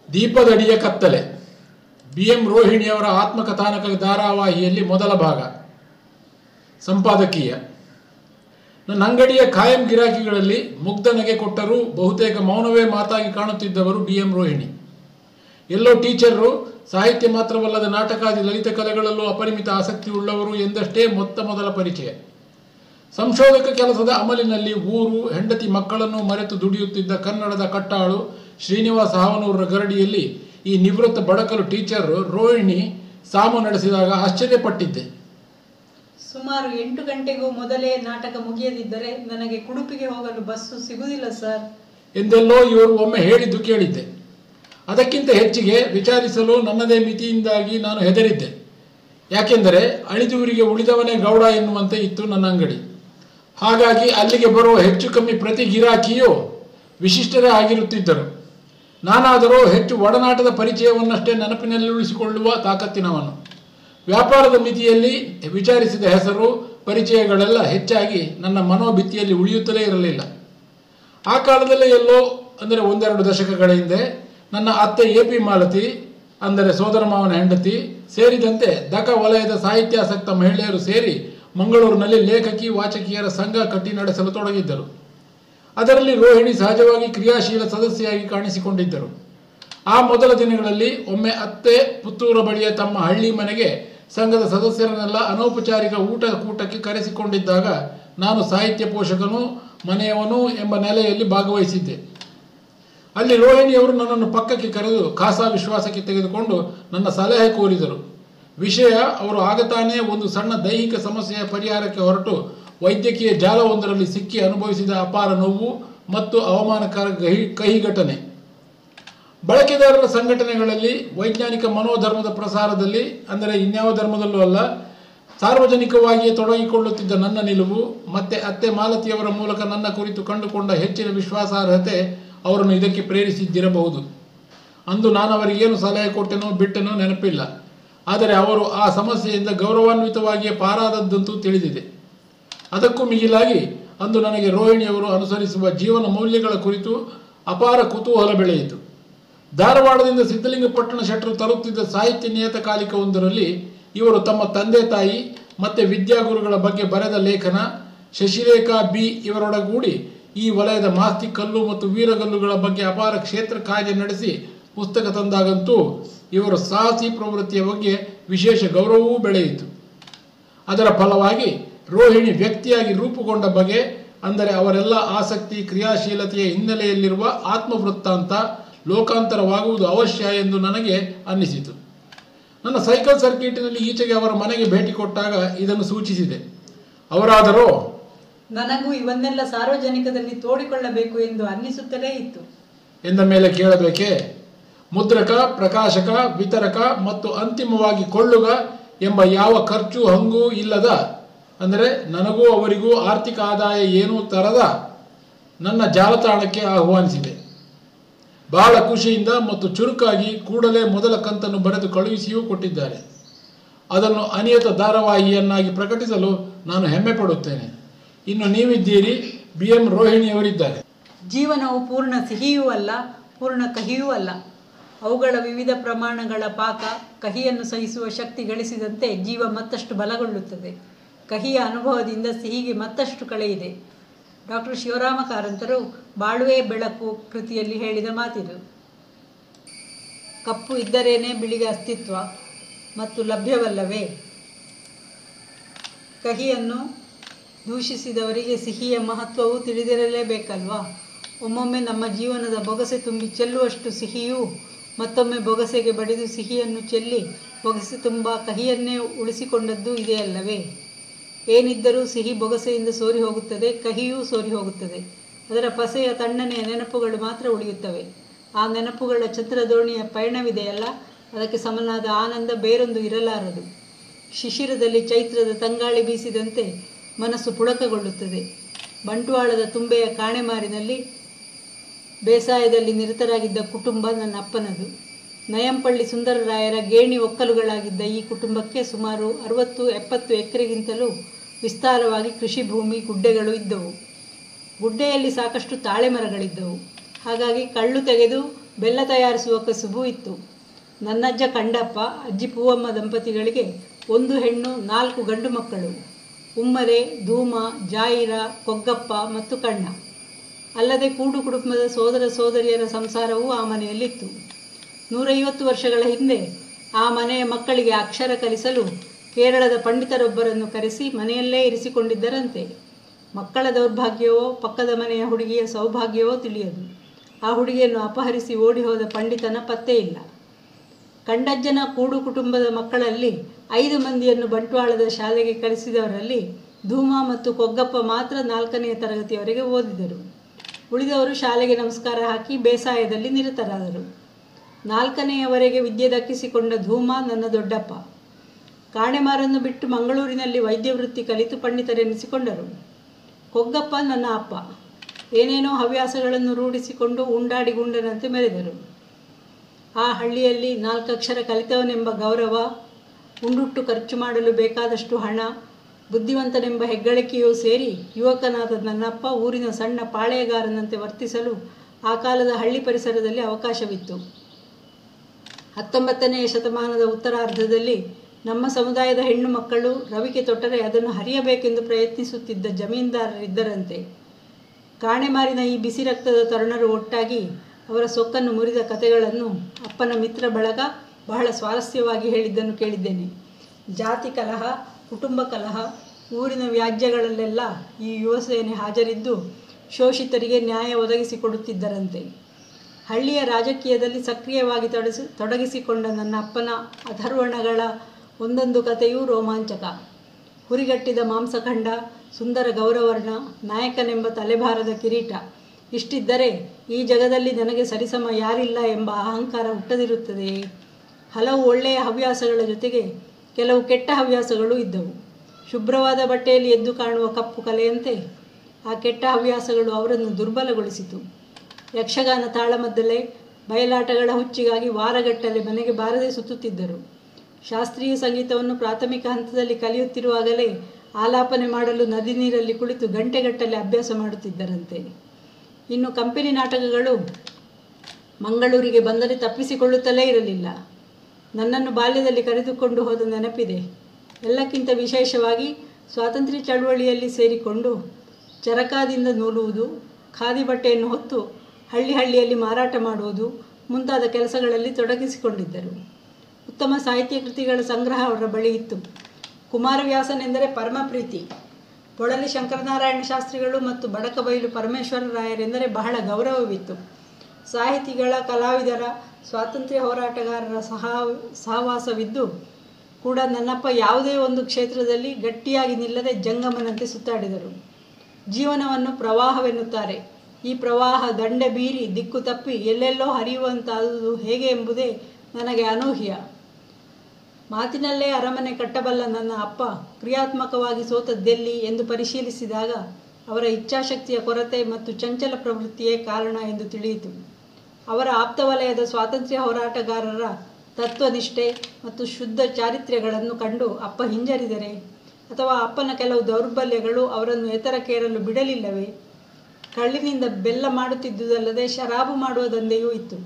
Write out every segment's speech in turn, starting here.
ದೀಪದಡಿಯ ಕತ್ತಲೆ BM ರೋಹಿಣಿಯವರ ಆತ್ಮಕಥಾನಕ ಧಾರಾವಾಹಿಯಲ್ಲಿ ಮೊದಲ ಭಾಗ. ಸಂಪಾದಕೀಯ. ನನ್ನ ಅಂಗಡಿಯ ಕಾಯಂ ಗಿರಾಕಿಗಳಲ್ಲಿ ಮುಗ್ಧ ನಗೆ ಕೊಟ್ಟರೂ ಬಹುತೇಕ ಮೌನವೇ ಮಾತಾಗಿ ಕಾಣುತ್ತಿದ್ದವರು BM ರೋಹಿಣಿ. ಎಲ್ಲೋ ಟೀಚರು, ಸಾಹಿತ್ಯ ಮಾತ್ರವಲ್ಲದ ನಾಟಕಾದಿ ಲಲಿತ ಕಲೆಗಳಲ್ಲೂ ಅಪರಿಮಿತ ಆಸಕ್ತಿ ಉಳ್ಳವರು ಎಂದಷ್ಟೇ ಮೊದಲ ಪರಿಚಯ. ಸಂಶೋಧಕ ಕೆಲಸದ ಅಮಲಿನಲ್ಲಿ ಊರು, ಹೆಂಡತಿ ಮಕ್ಕಳನ್ನು ಮರೆತು ದುಡಿಯುತ್ತಿದ್ದ ಕನ್ನಡದ ಕಟ್ಟಾಳು ಶ್ರೀನಿವಾಸ ಹಾವನೂರರ ಗರಡಿಯಲ್ಲಿ ಈ ನಿವೃತ್ತ ಬಡಕಲು ಟೀಚರ್ ರೋಹಿಣಿ ಸಾಮು ನಡೆಸಿದಾಗ ಆಶ್ಚರ್ಯಪಟ್ಟಿದ್ದೆ. ಸುಮಾರು 8 ಗಂಟೆಗೂ ಮೊದಲೇ ನಾಟಕ ಮುಗಿಯದಿದ್ದರೆ ನನಗೆ ಕುಡುಪಿಗೆ ಹೋಗಲು ಬಸ್ಸು ಸಿಗುವುದಿಲ್ಲ ಸರ್ ಎಂದೆಲ್ಲೋ ಇವರು ಒಮ್ಮೆ ಹೇಳಿದ್ದು ಕೇಳಿದ್ದೆ. ಅದಕ್ಕಿಂತ ಹೆಚ್ಚಿಗೆ ವಿಚಾರಿಸಲು ನನ್ನದೇ ಮಿತಿಯಿಂದಾಗಿ ನಾನು ಹೆದರಿದ್ದೆ. ಯಾಕೆಂದರೆ ಅಳಿದೂರಿಗೆ ಉಳಿದವನೇ ಗೌಡ ಎನ್ನುವಂತೆ ಇತ್ತು ನನ್ನ ಅಂಗಡಿ. ಹಾಗಾಗಿ ಅಲ್ಲಿಗೆ ಬರುವ ಹೆಚ್ಚು ಕಮ್ಮಿ ಪ್ರತಿ ಗಿರಾಕಿಯೂ ವಿಶಿಷ್ಟರೇ ಆಗಿರುತ್ತಿದ್ದರು. ನಾನಾದರೂ ಹೆಚ್ಚು ಒಡನಾಟದ ಪರಿಚಯವನ್ನಷ್ಟೇ ನೆನಪಿನಲ್ಲಿ ಉಳಿಸಿಕೊಳ್ಳುವ ತಾಕತ್ತಿನವನು. ವ್ಯಾಪಾರದ ಮಿತಿಯಲ್ಲಿ ವಿಚಾರಿಸಿದ ಹೆಸರು, ಪರಿಚಯಗಳೆಲ್ಲ ಹೆಚ್ಚಾಗಿ ನನ್ನ ಮನೋಭಿತ್ತಿಯಲ್ಲಿ ಉಳಿಯುತ್ತಲೇ ಇರಲಿಲ್ಲ. ಆ ಕಾಲದಲ್ಲೇ ಎಲ್ಲೋ ಅಂದರೆ 1-2 ದಶಕಗಳ ಹಿಂದೆ ನನ್ನ ಅತ್ತೆ AP ಮಾಲತಿ, ಅಂದರೆ ಸೋದರ ಮಾವನ ಹೆಂಡತಿ ಸೇರಿದಂತೆ ದಕ ವಲಯದ ಸಾಹಿತ್ಯಾಸಕ್ತ ಮಹಿಳೆಯರು ಸೇರಿ ಮಂಗಳೂರಿನಲ್ಲಿ ಲೇಖಕಿ ವಾಚಕಿಯರ ಸಂಘ ಕಟ್ಟಿ ನಡೆಸಲು ತೊಡಗಿದ್ದರು. ಅದರಲ್ಲಿ ರೋಹಿಣಿ ಸಹಜವಾಗಿ ಕ್ರಿಯಾಶೀಲ ಸದಸ್ಯೆಯಾಗಿ ಕಾಣಿಸಿಕೊಂಡಿದ್ದರು. ಆ ಮೊದಲ ದಿನಗಳಲ್ಲಿ ಒಮ್ಮೆ ಅತ್ತೆ ಪುತ್ತೂರ ಬಳಿಯ ತಮ್ಮ ಹಳ್ಳಿ ಮನೆಗೆ ಸಂಘದ ಸದಸ್ಯರನ್ನೆಲ್ಲ ಅನೌಪಚಾರಿಕ ಕೂಟಕ್ಕೆ ಕರೆಸಿಕೊಂಡಿದ್ದಾಗ ನಾನು ಸಾಹಿತ್ಯ ಪೋಷಕನು, ಮನೆಯವನು ಎಂಬ ನೆಲೆಯಲ್ಲಿ ಭಾಗವಹಿಸಿದ್ದೆ. ಅಲ್ಲಿ ರೋಹಿಣಿಯವರು ನನ್ನನ್ನು ಪಕ್ಕಕ್ಕೆ ಕರೆದು ಖಾಸಾ ವಿಶ್ವಾಸಕ್ಕೆ ತೆಗೆದುಕೊಂಡು ನನ್ನ ಸಲಹೆ ಕೋರಿದರು. ವಿಷಯ ಅವರು ಆಗತಾನೇ ಒಂದು ಸಣ್ಣ ದೈಹಿಕ ಸಮಸ್ಯೆಯ ಪರಿಹಾರಕ್ಕೆ ಹೊರಟು ವೈದ್ಯಕೀಯ ಜಾಲವೊಂದರಲ್ಲಿ ಸಿಕ್ಕಿ ಅನುಭವಿಸಿದ ಅಪಾರ ನೋವು ಮತ್ತು ಅವಮಾನಕರ ಕಹಿ ಘಟನೆ. ಬಳಕೆದಾರರ ಸಂಘಟನೆಗಳಲ್ಲಿ, ವೈಜ್ಞಾನಿಕ ಮನೋಧರ್ಮದ ಪ್ರಸಾರದಲ್ಲಿ, ಅಂದರೆ ಇನ್ಯಾವ ಧರ್ಮದಲ್ಲೂ ಅಲ್ಲ, ಸಾರ್ವಜನಿಕವಾಗಿಯೇ ತೊಡಗಿಕೊಳ್ಳುತ್ತಿದ್ದ ನನ್ನ ನಿಲುವು ಮತ್ತೆ ಅತ್ತೆ ಮಾಲತಿಯವರ ಮೂಲಕ ನನ್ನ ಕುರಿತು ಕಂಡುಕೊಂಡ ಹೆಚ್ಚಿನ ವಿಶ್ವಾಸಾರ್ಹತೆ ಅವರನ್ನು ಇದಕ್ಕೆ ಪ್ರೇರಿಸಿದ್ದಿರಬಹುದು. ಅಂದು ನಾನು ಅವರಿಗೇನು ಸಲಹೆ ಕೊಟ್ಟೆನೋ ಬಿಟ್ಟೆನೋ ನೆನಪಿಲ್ಲ. ಆದರೆ ಅವರು ಆ ಸಮಸ್ಯೆಯಿಂದ ಗೌರವಾನ್ವಿತವಾಗಿಯೇ ಪಾರಾದದ್ದಂತೂ ತಿಳಿದಿದೆ. ಅದಕ್ಕೂ ಮಿಗಿಲಾಗಿ ಅಂದು ನನಗೆ ರೋಹಿಣಿಯವರು ಅನುಸರಿಸುವ ಜೀವನ ಮೌಲ್ಯಗಳ ಕುರಿತು ಅಪಾರ ಕುತೂಹಲ ಬೆಳೆಯಿತು. ಧಾರವಾಡದಿಂದ ಸಿದ್ಧಲಿಂಗಪಟ್ಟಣ ಶೆಟ್ಟರು ತರುತ್ತಿದ್ದ ಸಾಹಿತ್ಯ ನಿಯತಕಾಲಿಕವೊಂದರಲ್ಲಿ ಇವರು ತಮ್ಮ ತಂದೆ ತಾಯಿ ಮತ್ತು ವಿದ್ಯಾಗುರುಗಳ ಬಗ್ಗೆ ಬರೆದ ಲೇಖನ, ಶಶಿರೇಖಾ B ಇವರೊಡಗೂಡಿ ಈ ವಲಯದ ಮಾಸ್ತಿ ಕಲ್ಲು ಮತ್ತು ವೀರಗಲ್ಲುಗಳ ಬಗ್ಗೆ ಅಪಾರ ಕ್ಷೇತ್ರ ಕಾರ್ಯ ನಡೆಸಿ ಪುಸ್ತಕ ತಂದಾಗಂತೂ ಇವರ ಸಾಹಸಿ ಪ್ರವೃತ್ತಿಯ ಬಗ್ಗೆ ವಿಶೇಷ ಗೌರವವೂ ಬೆಳೆಯಿತು. ಅದರ ಫಲವಾಗಿ ರೋಹಿಣಿ ವ್ಯಕ್ತಿಯಾಗಿ ರೂಪುಗೊಂಡ ಬಗೆ, ಅಂದರೆ ಅವರೆಲ್ಲ ಆಸಕ್ತಿ ಕ್ರಿಯಾಶೀಲತೆಯ ಹಿನ್ನೆಲೆಯಲ್ಲಿರುವ ಆತ್ಮವೃತ್ತಾಂತ ಲೋಕಾಂತರವಾಗುವುದು ಅವಶ್ಯ ಎಂದು ನನಗೆ ಅನ್ನಿಸಿತು. ನನ್ನ ಸೈಕಲ್ ಸರ್ಕಿಟಿನಲ್ಲಿ ಈಚೆಗೆ ಅವರ ಮನೆಗೆ ಭೇಟಿ ಕೊಟ್ಟಾಗ ಇದನ್ನು ಸೂಚಿಸಿದೆ. ಅವರಾದರೂ ನನಗೂ ಇವನ್ನೆಲ್ಲ ಸಾರ್ವಜನಿಕದಲ್ಲಿ ತೋಡಿಕೊಳ್ಳಬೇಕು ಎಂದು ಅನ್ನಿಸುತ್ತಲೇ ಇತ್ತು ಎಂದ ಮೇಲೆ ಕೇಳಬೇಕೆ? ಮುದ್ರಕ, ಪ್ರಕಾಶಕ, ವಿತರಕ ಮತ್ತು ಅಂತಿಮವಾಗಿ ಕೊಳ್ಳುಗ ಎಂಬ ಯಾವ ಖರ್ಚು ಹಂಗೂ ಇಲ್ಲದ, ಅಂದರೆ ನನಗೂ ಅವರಿಗೂ ಆರ್ಥಿಕ ಆದಾಯ ಏನೂ ತರದ ನನ್ನ ಜಾಲತಾಣಕ್ಕೆ ಆಹ್ವಾನಿಸಿದೆ. ಬಹಳ ಖುಷಿಯಿಂದ ಮತ್ತು ಚುರುಕಾಗಿ ಕೂಡಲೇ ಮೊದಲ ಕಂತನ್ನು ಬರೆದು ಕಳುಹಿಸಿಯೂ ಕೊಟ್ಟಿದ್ದಾರೆ. ಅದನ್ನು ಅನಿಯತ ಧಾರಾವಾಹಿಯನ್ನಾಗಿ ಪ್ರಕಟಿಸಲು ನಾನು ಹೆಮ್ಮೆ ಪಡುತ್ತೇನೆ. ಇನ್ನು ನೀವಿದ್ದೀರಿ, BM ರೋಹಿಣಿಯವರಿದ್ದಾರೆ. ಜೀವನವು ಪೂರ್ಣ ಸಿಹಿಯೂ ಅಲ್ಲ, ಪೂರ್ಣ ಕಹಿಯೂ ಅಲ್ಲ. ಅವುಗಳ ವಿವಿಧ ಪ್ರಮಾಣಗಳ ಪಾಕ ಕಹಿಯನ್ನು ಸಹಿಸುವ ಶಕ್ತಿ ಗಳಿಸಿದಂತೆ ಜೀವ ಮತ್ತಷ್ಟು ಬಲಗೊಳ್ಳುತ್ತದೆ. ಕಹಿಯ ಅನುಭವದಿಂದ ಸಿಹಿಗೆ ಮತ್ತಷ್ಟು ಕಳೆಯಿದೆ. ಡಾಕ್ಟರ್ ಶಿವರಾಮ ಕಾರಂತರು ಬಾಳುವೆ ಬೆಳಕು ಕೃತಿಯಲ್ಲಿ ಹೇಳಿದ ಮಾತಿದು. ಕಪ್ಪು ಇದ್ದರೇನೆ ಬಿಳಿಗೆ ಅಸ್ತಿತ್ವ ಮತ್ತು ಲಭ್ಯವಲ್ಲವೇ? ಕಹಿಯನ್ನು ದೂಷಿಸಿದವರಿಗೆ ಸಿಹಿಯ ಮಹತ್ವವು ತಿಳಿದಿರಲೇಬೇಕಲ್ವಾ? ಒಮ್ಮೊಮ್ಮೆ ನಮ್ಮ ಜೀವನದ ಬೊಗಸೆ ತುಂಬಿ ಚೆಲ್ಲುವಷ್ಟು ಸಿಹಿಯೂ ಮತ್ತೊಮ್ಮೆ ಬೊಗಸೆಗೆ ಬಡಿದು ಸಿಹಿಯನ್ನು ಚೆಲ್ಲಿ ಬೊಗಸೆ ತುಂಬ ಕಹಿಯನ್ನೇ ಉಳಿಸಿಕೊಂಡದ್ದು ಇದೆಯಲ್ಲವೇ? ಏನಿದ್ದರೂ ಸಿಹಿ ಬೊಗಸೆಯಿಂದ ಸೋರಿ ಹೋಗುತ್ತದೆ, ಕಹಿಯೂ ಸೋರಿ ಹೋಗುತ್ತದೆ. ಅದರ ಪಸೆಯ ತಣ್ಣನೆಯ ನೆನಪುಗಳು ಮಾತ್ರ ಉಳಿಯುತ್ತವೆ. ಆ ನೆನಪುಗಳ ಛತ್ರದೋಣಿಯ ಪಯಣವಿದೆಯಲ್ಲ, ಅದಕ್ಕೆ ಸಮನಾದ ಆನಂದ ಬೇರೊಂದು ಇರಲಾರದು. ಶಿಶಿರದಲ್ಲಿ ಚೈತ್ರದ ತಂಗಾಳಿ ಬೀಸಿದಂತೆ ಮನಸ್ಸು ಪುಳಕಗೊಳ್ಳುತ್ತದೆ. ಬಂಟ್ವಾಳದ ತುಂಬೆಯ ಕಾಣೆಮಾರಿನಲ್ಲಿ ಬೇಸಾಯದಲ್ಲಿ ನಿರತರಾಗಿದ್ದ ಕುಟುಂಬ ನನ್ನ ಅಪ್ಪನದು. ನಯಂಪಳ್ಳಿ ಸುಂದರರಾಯರ ಗೇಣಿ ಒಕ್ಕಲುಗಳಾಗಿದ್ದ ಈ ಕುಟುಂಬಕ್ಕೆ ಸುಮಾರು 60-70 ಎಕರೆಗಿಂತಲೂ ವಿಸ್ತಾರವಾಗಿ ಕೃಷಿ ಭೂಮಿ, ಗುಡ್ಡೆಗಳು ಇದ್ದವು. ಗುಡ್ಡೆಯಲ್ಲಿ ಸಾಕಷ್ಟು ತಾಳೆ ಮರಗಳಿದ್ದವು. ಹಾಗಾಗಿ ಕಳ್ಳು ತೆಗೆದು ಬೆಲ್ಲ ತಯಾರಿಸುವ ಕಸುಬು ಇತ್ತು. ನನ್ನಜ್ಜ ಕಂಡಪ್ಪ, ಅಜ್ಜಿ ಪೂವಮ್ಮ ದಂಪತಿಗಳಿಗೆ 1 ಹೆಣ್ಣು 4 ಗಂಡು ಮಕ್ಕಳು. ಉಮ್ಮರೆ, ಧೂಮ, ಜಾಯಿರ, ಕೊಗ್ಗಪ್ಪ ಮತ್ತು ಕಣ್ಣ. ಅಲ್ಲದೆ ಕೂಡು ಕುಟುಂಬದ ಸೋದರ ಸೋದರಿಯರ ಸಂಸಾರವೂ ಆ ಮನೆಯಲ್ಲಿತ್ತು. 150 ವರ್ಷಗಳ ಹಿಂದೆ ಆ ಮನೆಯ ಮಕ್ಕಳಿಗೆ ಅಕ್ಷರ ಕಲಿಸಲು ಕೇರಳದ ಪಂಡಿತರೊಬ್ಬರನ್ನು ಕರೆಸಿ ಮನೆಯಲ್ಲೇ ಇರಿಸಿಕೊಂಡಿದ್ದರಂತೆ. ಮಕ್ಕಳ ದೌರ್ಭಾಗ್ಯವೋ ಪಕ್ಕದ ಮನೆಯ ಹುಡುಗಿಯ ಸೌಭಾಗ್ಯವೋ ತಿಳಿಯದು. ಆ ಹುಡುಗಿಯನ್ನು ಅಪಹರಿಸಿ ಓಡಿ ಹೋದ ಪಂಡಿತನ ಪತ್ತೆ ಇಲ್ಲ. ಕಂಡಜ್ಜನ ಕೂಡು ಕುಟುಂಬದ ಮಕ್ಕಳಲ್ಲಿ 5 ಮಂದಿಯನ್ನು ಬಂಟ್ವಾಳದ ಶಾಲೆಗೆ ಕಳಿಸಿದವರಲ್ಲಿ ಧೂಮ ಮತ್ತು ಕೊಗ್ಗಪ್ಪ ಮಾತ್ರ 4ನೇ ತರಗತಿಯವರೆಗೆ ಓದಿದರು. ಉಳಿದವರು ಶಾಲೆಗೆ ನಮಸ್ಕಾರ ಹಾಕಿ ಬೇಸಾಯದಲ್ಲಿ ನಿರತರಾದರು. 4ನೇಯವರೆಗೆ ವಿದ್ಯೆ ದಕ್ಕಿಸಿಕೊಂಡ ಧೂಮ ನನ್ನ ದೊಡ್ಡಪ್ಪ. ಕಾಣೆಮಾರನ್ನು ಬಿಟ್ಟು ಮಂಗಳೂರಿನಲ್ಲಿ ವೈದ್ಯ ವೃತ್ತಿ ಕಲಿತು ಪಂಡಿತರೆನಿಸಿಕೊಂಡರು. ಕೊಗ್ಗಪ್ಪ ನನ್ನ ಅಪ್ಪ. ಏನೇನೋ ಹವ್ಯಾಸಗಳನ್ನು ರೂಢಿಸಿಕೊಂಡು ಉಂಡಾಡಿ ಗುಂಡನಂತೆ ಮೆರೆದರು. ಆ ಹಳ್ಳಿಯಲ್ಲಿ 4 ಅಕ್ಷರ ಕಲಿತವನೆಂಬ ಗೌರವ, ಉಂಡುಟ್ಟು ಖರ್ಚು ಮಾಡಲು ಬೇಕಾದಷ್ಟು ಹಣ, ಬುದ್ಧಿವಂತನೆಂಬ ಹೆಗ್ಗಳಿಕೆಯೂ ಸೇರಿ ಯುವಕನಾದ ನನ್ನಪ್ಪ ಊರಿನ ಸಣ್ಣ ಪಾಳೆಯಗಾರನಂತೆ ವರ್ತಿಸಲು ಆ ಕಾಲದ ಹಳ್ಳಿ ಪರಿಸರದಲ್ಲಿ ಅವಕಾಶವಿತ್ತು. 19ನೇ ಶತಮಾನದ ಉತ್ತರಾರ್ಧದಲ್ಲಿ ನಮ್ಮ ಸಮುದಾಯದ ಹೆಣ್ಣು ಮಕ್ಕಳು ರವಿಕೆ ತೊಟ್ಟರೆ ಅದನ್ನು ಹರಿಯಬೇಕೆಂದು ಪ್ರಯತ್ನಿಸುತ್ತಿದ್ದ ಜಮೀನ್ದಾರರಿದ್ದರಂತೆ. ಕಾಣೆಮಾರಿನ ಈ ಬಿಸಿ ರಕ್ತದ ತರುಣರು ಒಟ್ಟಾಗಿ ಅವರ ಸೊಕ್ಕನ್ನು ಮುರಿದ ಕಥೆಗಳನ್ನು ಅಪ್ಪನ ಮಿತ್ರ ಬಳಗ ಬಹಳ ಸ್ವಾರಸ್ಯವಾಗಿ ಹೇಳಿದ್ದನ್ನು ಕೇಳಿದ್ದೇನೆ. ಜಾತಿ ಕಲಹ, ಕುಟುಂಬ ಕಲಹ, ಊರಿನ ವ್ಯಾಜ್ಯಗಳಲ್ಲೆಲ್ಲ ಈ ಯುವಸೇನೆ ಹಾಜರಿದ್ದು ಶೋಷಿತರಿಗೆ ನ್ಯಾಯ ಒದಗಿಸಿಕೊಡುತ್ತಿದ್ದರಂತೆ. ಹಳ್ಳಿಯ ರಾಜಕೀಯದಲ್ಲಿ ಸಕ್ರಿಯವಾಗಿ ತೊಡಗಿಸಿಕೊಂಡ ನನ್ನ ಅಪ್ಪನ ಅಥರ್ವಣಗಳ ಒಂದೊಂದು ಕಥೆಯೂ ರೋಮಾಂಚಕ. ಹುರಿಗಟ್ಟಿದ ಮಾಂಸಖಂಡ, ಸುಂದರ ಗೌರವರ್ಣ, ನಾಯಕನೆಂಬ ತಲೆಭಾರದ ಕಿರೀಟ ಇಷ್ಟಿದ್ದರೆ ಈ ಜಗದಲ್ಲಿ ನನಗೆ ಸರಿಸಮ ಯಾರಿಲ್ಲ ಎಂಬ ಅಹಂಕಾರ ಹುಟ್ಟದಿರುತ್ತದೆಯೇ? ಹಲವು ಒಳ್ಳೆಯ ಹವ್ಯಾಸಗಳ ಜೊತೆಗೆ ಕೆಲವು ಕೆಟ್ಟ ಹವ್ಯಾಸಗಳು ಇದ್ದವು. ಶುಭ್ರವಾದ ಬಟ್ಟೆಯಲ್ಲಿ ಎದ್ದು ಕಾಣುವ ಕಪ್ಪು ಕಲೆಯಂತೆ ಆ ಕೆಟ್ಟ ಹವ್ಯಾಸಗಳು ಅವರನ್ನು ದುರ್ಬಲಗೊಳಿಸಿತು. ಯಕ್ಷಗಾನ ತಾಳಮದ್ದಲೆ, ಬಯಲಾಟಗಳ ಹುಚ್ಚಿಗಾಗಿ ವಾರಗಟ್ಟಲೆ ಮನೆಗೆ ಬಾರದೆ ಸುತ್ತುತ್ತಿದ್ದರು. ಶಾಸ್ತ್ರೀಯ ಸಂಗೀತವನ್ನು ಪ್ರಾಥಮಿಕ ಹಂತದಲ್ಲಿ ಕಲಿಯುತ್ತಿರುವಾಗಲೇ ಆಲಾಪನೆ ಮಾಡಲು ನದಿ ನೀರಲ್ಲಿ ಕುಳಿತು ಗಂಟೆಗಟ್ಟಲೆ ಅಭ್ಯಾಸ ಮಾಡುತ್ತಿದ್ದರಂತೆ. ಇನ್ನು ಕಂಪನಿ ನಾಟಕಗಳು ಮಂಗಳೂರಿಗೆ ಬಂದರೆ ತಪ್ಪಿಸಿಕೊಳ್ಳುತ್ತಲೇ ಇರಲಿಲ್ಲ. ನನ್ನನ್ನು ಬಾಲ್ಯದಲ್ಲಿ ಕರೆದುಕೊಂಡು ಹೋದ ನೆನಪಿದೆ. ಎಲ್ಲಕ್ಕಿಂತ ವಿಶೇಷವಾಗಿ ಸ್ವಾತಂತ್ರ್ಯ ಚಳವಳಿಯಲ್ಲಿ ಸೇರಿಕೊಂಡು ಚರಕಾದಿಂದ ನೂಲುವುದು, ಖಾದಿ ಬಟ್ಟೆಯನ್ನು ಹೊತ್ತು ಹಳ್ಳಿಯಲ್ಲಿ ಮಾರಾಟ ಮಾಡುವುದು ಮುಂತಾದ ಕೆಲಸಗಳಲ್ಲಿ ತೊಡಗಿಸಿಕೊಂಡಿದ್ದರು. ಉತ್ತಮ ಸಾಹಿತ್ಯ ಕೃತಿಗಳ ಸಂಗ್ರಹ ಅವರ ಬಳಿ ಇತ್ತು. ಕುಮಾರವ್ಯಾಸನೆಂದರೆ ಪರಮ ಪ್ರೀತಿ. ಪೊಳಲಿ ಶಂಕರನಾರಾಯಣ ಶಾಸ್ತ್ರಿಗಳು ಮತ್ತು ಬಡಕಬೈಲು ಪರಮೇಶ್ವರ ರಾಯರೆಂದರೆ ಬಹಳ ಗೌರವವಿತ್ತು. ಸಾಹಿತಿಗಳ, ಕಲಾವಿದರ, ಸ್ವಾತಂತ್ರ್ಯ ಹೋರಾಟಗಾರರ ಸಹವಾಸವಿದ್ದು ಕೂಡ ನನ್ನಪ್ಪ ಯಾವುದೇ ಒಂದು ಕ್ಷೇತ್ರದಲ್ಲಿ ಗಟ್ಟಿಯಾಗಿ ನಿಲ್ಲದೆ ಜಂಗಮನಂತೆ ಸುತ್ತಾಡಿದರು. ಜೀವನವನ್ನು ಪ್ರವಾಹವೆನ್ನುತ್ತಾರೆ. ಈ ಪ್ರವಾಹ ದಂಡೆ ಬೀರಿ ದಿಕ್ಕು ತಪ್ಪಿ ಎಲ್ಲೆಲ್ಲೋ ಹರಿಯುವಂತಾದುದು ಹೇಗೆ ಎಂಬುದೇ ನನಗೆ ಅನೂಹ್ಯ. ಮಾತಿನಲ್ಲೇ ಅರಮನೆ ಕಟ್ಟಬಲ್ಲ ನನ್ನ ಅಪ್ಪ ಕ್ರಿಯಾತ್ಮಕವಾಗಿ ಸೋತದ್ದೆಲ್ಲಿ ಎಂದು ಪರಿಶೀಲಿಸಿದಾಗ ಅವರ ಇಚ್ಛಾಶಕ್ತಿಯ ಕೊರತೆ ಮತ್ತು ಚಂಚಲ ಪ್ರವೃತ್ತಿಯೇ ಕಾರಣ ಎಂದು ತಿಳಿಯಿತು. ಅವರ ಆಪ್ತವಲಯದ ಸ್ವಾತಂತ್ರ್ಯ ಹೋರಾಟಗಾರರ ತತ್ವನಿಷ್ಠೆ ಮತ್ತು ಶುದ್ಧ ಚಾರಿತ್ರ್ಯಗಳನ್ನು ಕಂಡು ಅಪ್ಪ ಹಿಂಜರಿದರೆ, ಅಥವಾ ಅಪ್ಪನ ಕೆಲವು ದೌರ್ಬಲ್ಯಗಳು ಅವರನ್ನು ಎತ್ತರಕ್ಕೇರಲು ಬಿಡಲಿಲ್ಲವೇ? ಕಳ್ಳಿನಿಂದ ಬೆಲ್ಲ ಮಾಡುತ್ತಿದ್ದುದಲ್ಲದೆ ಶರಾಬು ಮಾಡುವ ದಂಧೆಯೂ ಇತ್ತು.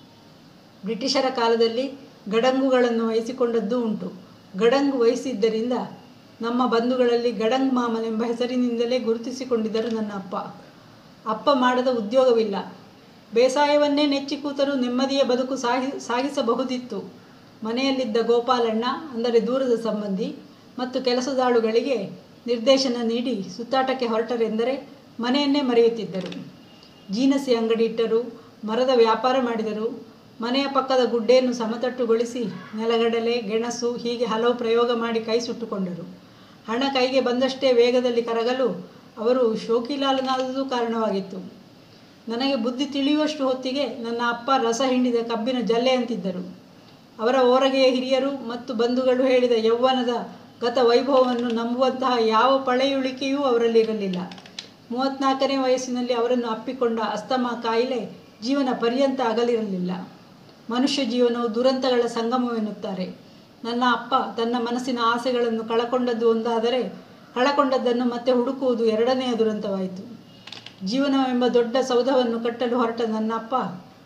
ಬ್ರಿಟಿಷರ ಕಾಲದಲ್ಲಿ ಗಡಂಗುಗಳನ್ನು ವಹಿಸಿಕೊಂಡದ್ದೂ ಉಂಟು. ಗಡಂಗು ವಹಿಸಿದ್ದರಿಂದ ನಮ್ಮ ಬಂಧುಗಳಲ್ಲಿ ಗಡಂಗ್ ಮಾಮನೆಂಬ ಹೆಸರಿನಿಂದಲೇ ಗುರುತಿಸಿಕೊಂಡಿದ್ದರು ನನ್ನ ಅಪ್ಪ. ಅಪ್ಪ ಮಾಡದ ಉದ್ಯೋಗವಿಲ್ಲ. ಬೇಸಾಯವನ್ನೇ ನೆಚ್ಚಿ ಕೂತರೂ ನೆಮ್ಮದಿಯ ಬದುಕು ಸಾಗಿಸಬಹುದಿತ್ತು. ಮನೆಯಲ್ಲಿದ್ದ ಗೋಪಾಲಣ್ಣ, ಅಂದರೆ ದೂರದ ಸಂಬಂಧಿ, ಮತ್ತು ಕೆಲಸದಾಳುಗಳಿಗೆ ನಿರ್ದೇಶನ ನೀಡಿ ಸುತ್ತಾಟಕ್ಕೆ ಹೊರಟರೆಂದರೆ ಮನೆಯನ್ನೇ ಮರೆಯುತ್ತಿದ್ದರು. ಜೀನಸಿ ಅಂಗಡಿ ಇಟ್ಟರು, ಮರದ ವ್ಯಾಪಾರ ಮಾಡಿದರು, ಮನೆಯ ಪಕ್ಕದ ಗುಡ್ಡೆಯನ್ನು ಸಮತಟ್ಟುಗೊಳಿಸಿ ನೆಲಗಡಲೆ, ಗೆಣಸು ಹೀಗೆ ಹಲವು ಪ್ರಯೋಗ ಮಾಡಿ ಕೈ ಸುಟ್ಟುಕೊಂಡರು. ಹಣ ಕೈಗೆ ಬಂದಷ್ಟೇ ವೇಗದಲ್ಲಿ ಕರಗಲು ಅವರು ಶೋಕಿಲಾಲನಾದುದು ಕಾರಣವಾಗಿತ್ತು. ನನಗೆ ಬುದ್ಧಿ ತಿಳಿಯುವಷ್ಟು ಹೊತ್ತಿಗೆ ನನ್ನ ಅಪ್ಪ ರಸ ಹಿಂಡಿದ ಕಬ್ಬಿನ ಜಲ್ಲೆ ಅಂತಿದ್ದರು. ಅವರ ಓರಗೆಯ ಹಿರಿಯರು ಮತ್ತು ಬಂಧುಗಳು ಹೇಳಿದ ಯೌವನದ ಗತ ವೈಭವವನ್ನು ನಂಬುವಂತಹ ಯಾವ ಪಳೆಯುಳಿಕೆಯೂ ಅವರಲ್ಲಿರಲಿಲ್ಲ. 34ನೇ ವಯಸ್ಸಿನಲ್ಲಿ ಅವರನ್ನು ಅಪ್ಪಿಕೊಂಡ ಅಸ್ತಮಾ ಕಾಯಿಲೆ ಜೀವನ ಪರ್ಯಂತ ಅಗಲಿರಲಿಲ್ಲ. ಮನುಷ್ಯ ಜೀವನವು ದುರಂತಗಳ ಸಂಗಮವೆನ್ನುತ್ತಾರೆ. ನನ್ನ ಅಪ್ಪ ತನ್ನ ಮನಸ್ಸಿನ ಆಸೆಗಳನ್ನು ಕಳಕೊಂಡದ್ದು ಒಂದಾದರೆ, ಕಳಕೊಂಡದ್ದನ್ನು ಮತ್ತೆ ಹುಡುಕುವುದು ಎರಡನೆಯ ದುರಂತವಾಯಿತು. ಜೀವನವೆಂಬ ದೊಡ್ಡ ಸೌಧವನ್ನು ಕಟ್ಟಲು ಹೊರಟ ನನ್ನಪ್ಪ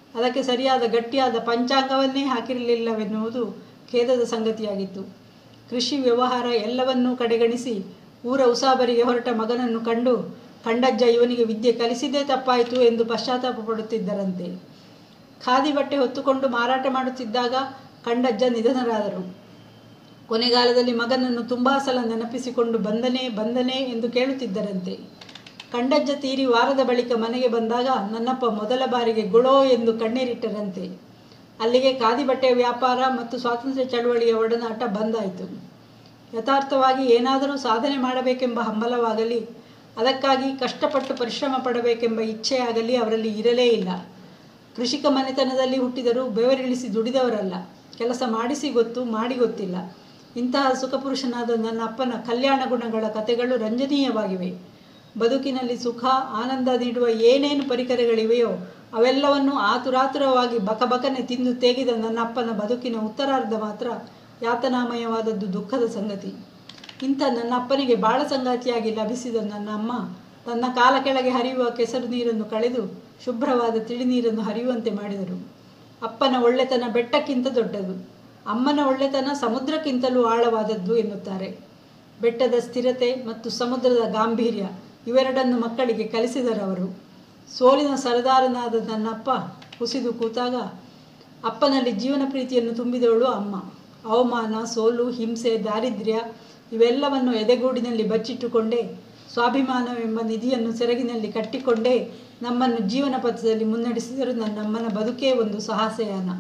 ಅದಕ್ಕೆ ಸರಿಯಾದ ಗಟ್ಟಿಯಾದ ಪಂಚಾಂಗವನ್ನೇ ಹಾಕಿರಲಿಲ್ಲವೆನ್ನುವುದು ಖೇದದ ಸಂಗತಿಯಾಗಿತ್ತು. ಕೃಷಿ ವ್ಯವಹಾರ ಎಲ್ಲವನ್ನೂ ಕಡೆಗಣಿಸಿ ಊರ ಉಸಾಬರಿಗೆ ಹೊರಟ ಮಗನನ್ನು ಕಂಡು ಕಂಡಜ್ಜ ಇವನಿಗೆ ವಿದ್ಯೆ ಕಲಿಸಿದ್ದೇ ತಪ್ಪಾಯಿತು ಎಂದು ಪಶ್ಚಾತ್ತಾಪ ಪಡುತ್ತಿದ್ದರಂತೆ. ಖಾದಿ ಬಟ್ಟೆ ಹೊತ್ತುಕೊಂಡು ಮಾರಾಟ ಮಾಡುತ್ತಿದ್ದಾಗ ಕಂಡಜ್ಜ ನಿಧನರಾದರು. ಕೊನೆಗಾಲದಲ್ಲಿ ಮಗನನ್ನು ತುಂಬ ಸಲ ನೆನಪಿಸಿಕೊಂಡು ಬಂದನೇ ಎಂದು ಕೇಳುತ್ತಿದ್ದರಂತೆ. ಕಂಡಜ್ಜ ತೀರಿ ವಾರದ ಬಳಿಕ ಮನೆಗೆ ಬಂದಾಗ ನನ್ನಪ್ಪ ಮೊದಲ ಬಾರಿಗೆ ಗುಳೋ ಎಂದು ಕಣ್ಣೀರಿಟ್ಟರಂತೆ. ಅಲ್ಲಿಗೆ ಖಾದಿ ಬಟ್ಟೆಯ ವ್ಯಾಪಾರ ಮತ್ತು ಸ್ವಾತಂತ್ರ್ಯ ಚಳವಳಿಯ ಒಡನಾಟ ಬಂದಾಯಿತು. ಯಥಾರ್ಥವಾಗಿ ಏನಾದರೂ ಸಾಧನೆ ಮಾಡಬೇಕೆಂಬ ಹಂಬಲವಾಗಲಿ, ಅದಕ್ಕಾಗಿ ಕಷ್ಟಪಟ್ಟು ಪರಿಶ್ರಮ ಪಡಬೇಕೆಂಬ ಇಚ್ಛೆಯಾಗಲಿ ಅವರಲ್ಲಿ ಇರಲೇ ಇಲ್ಲ. ಕೃಷಿಕ ಮನೆತನದಲ್ಲಿ ಹುಟ್ಟಿದರೂ ಬೆವರಿಳಿಸಿ ದುಡಿದವರಲ್ಲ. ಕೆಲಸ ಮಾಡಿಸಿ ಗೊತ್ತು, ಮಾಡಿ ಗೊತ್ತಿಲ್ಲ. ಇಂತಹ ಸುಖಪುರುಷನಾದ ನನ್ನ ಅಪ್ಪನ ಕಲ್ಯಾಣ ಗುಣಗಳ ಕಥೆಗಳು ರಂಜನೀಯವಾಗಿವೆ. ಬದುಕಿನಲ್ಲಿ ಸುಖ ಆನಂದ ನೀಡುವ ಏನೇನು ಪರಿಕರಗಳಿವೆಯೋ ಅವೆಲ್ಲವನ್ನೂ ಆತುರಾತುರವಾಗಿ ಬಕಬಕನೆ ತಿಂದು ತೇಗಿದ ನನ್ನ ಅಪ್ಪನ ಬದುಕಿನ ಉತ್ತರಾರ್ಧ ಮಾತ್ರ ಯಾತನಾಮಯವಾದದ್ದು ದುಃಖದ ಸಂಗತಿ. ಇಂಥ ನನ್ನ ಅಪ್ಪನಿಗೆ ಬಾಳ ಸಂಗಾತಿಯಾಗಿ ಲಭಿಸಿದ ನನ್ನ ಅಮ್ಮ ತನ್ನ ಕಾಲ ಕೆಳಗೆ ಹರಿಯುವ ಕೆಸರು ನೀರನ್ನು ಕಳೆದು ಶುಭ್ರವಾದ ತಿಳಿ ನೀರನ್ನು ಹರಿಯುವಂತೆ ಮಾಡಿದರು. ಅಪ್ಪನ ಒಳ್ಳೆತನ ಬೆಟ್ಟಕ್ಕಿಂತ ದೊಡ್ಡದು, ಅಮ್ಮನ ಒಳ್ಳೆತನ ಸಮುದ್ರಕ್ಕಿಂತಲೂ ಆಳವಾದದ್ದು ಎನ್ನುತ್ತಾರೆ. ಬೆಟ್ಟದ ಸ್ಥಿರತೆ ಮತ್ತು ಸಮುದ್ರದ ಗಾಂಭೀರ್ಯ ಇವೆರಡನ್ನು ಮಕ್ಕಳಿಗೆ ಕಲಿಸಿದರವರು. ಸೋಲಿನ ಸರದಾರನಾದ ನನ್ನಪ್ಪ ಕುಸಿದು ಕೂತಾಗ ಅಪ್ಪನಲ್ಲಿ ಜೀವನ ಪ್ರೀತಿಯನ್ನು ತುಂಬಿದವಳು ಅಮ್ಮ. ಅವಮಾನ, ಸೋಲು, ಹಿಂಸೆ, ದಾರಿದ್ರ್ಯ ಇವೆಲ್ಲವನ್ನು ಎದೆಗೂಡಿನಲ್ಲಿ ಬಚ್ಚಿಟ್ಟುಕೊಂಡೇ, ಸ್ವಾಭಿಮಾನವೆಂಬ ನಿಧಿಯನ್ನು ಸೆರಗಿನಲ್ಲಿ ಕಟ್ಟಿಕೊಂಡೇ ನಮ್ಮನ್ನು ಜೀವನ ಪಥದಲ್ಲಿ ಮುನ್ನಡೆಸಿದರು. ನನ್ನಮ್ಮನ ಬದುಕೇ ಒಂದು ಸಾಹಸಯಾನ.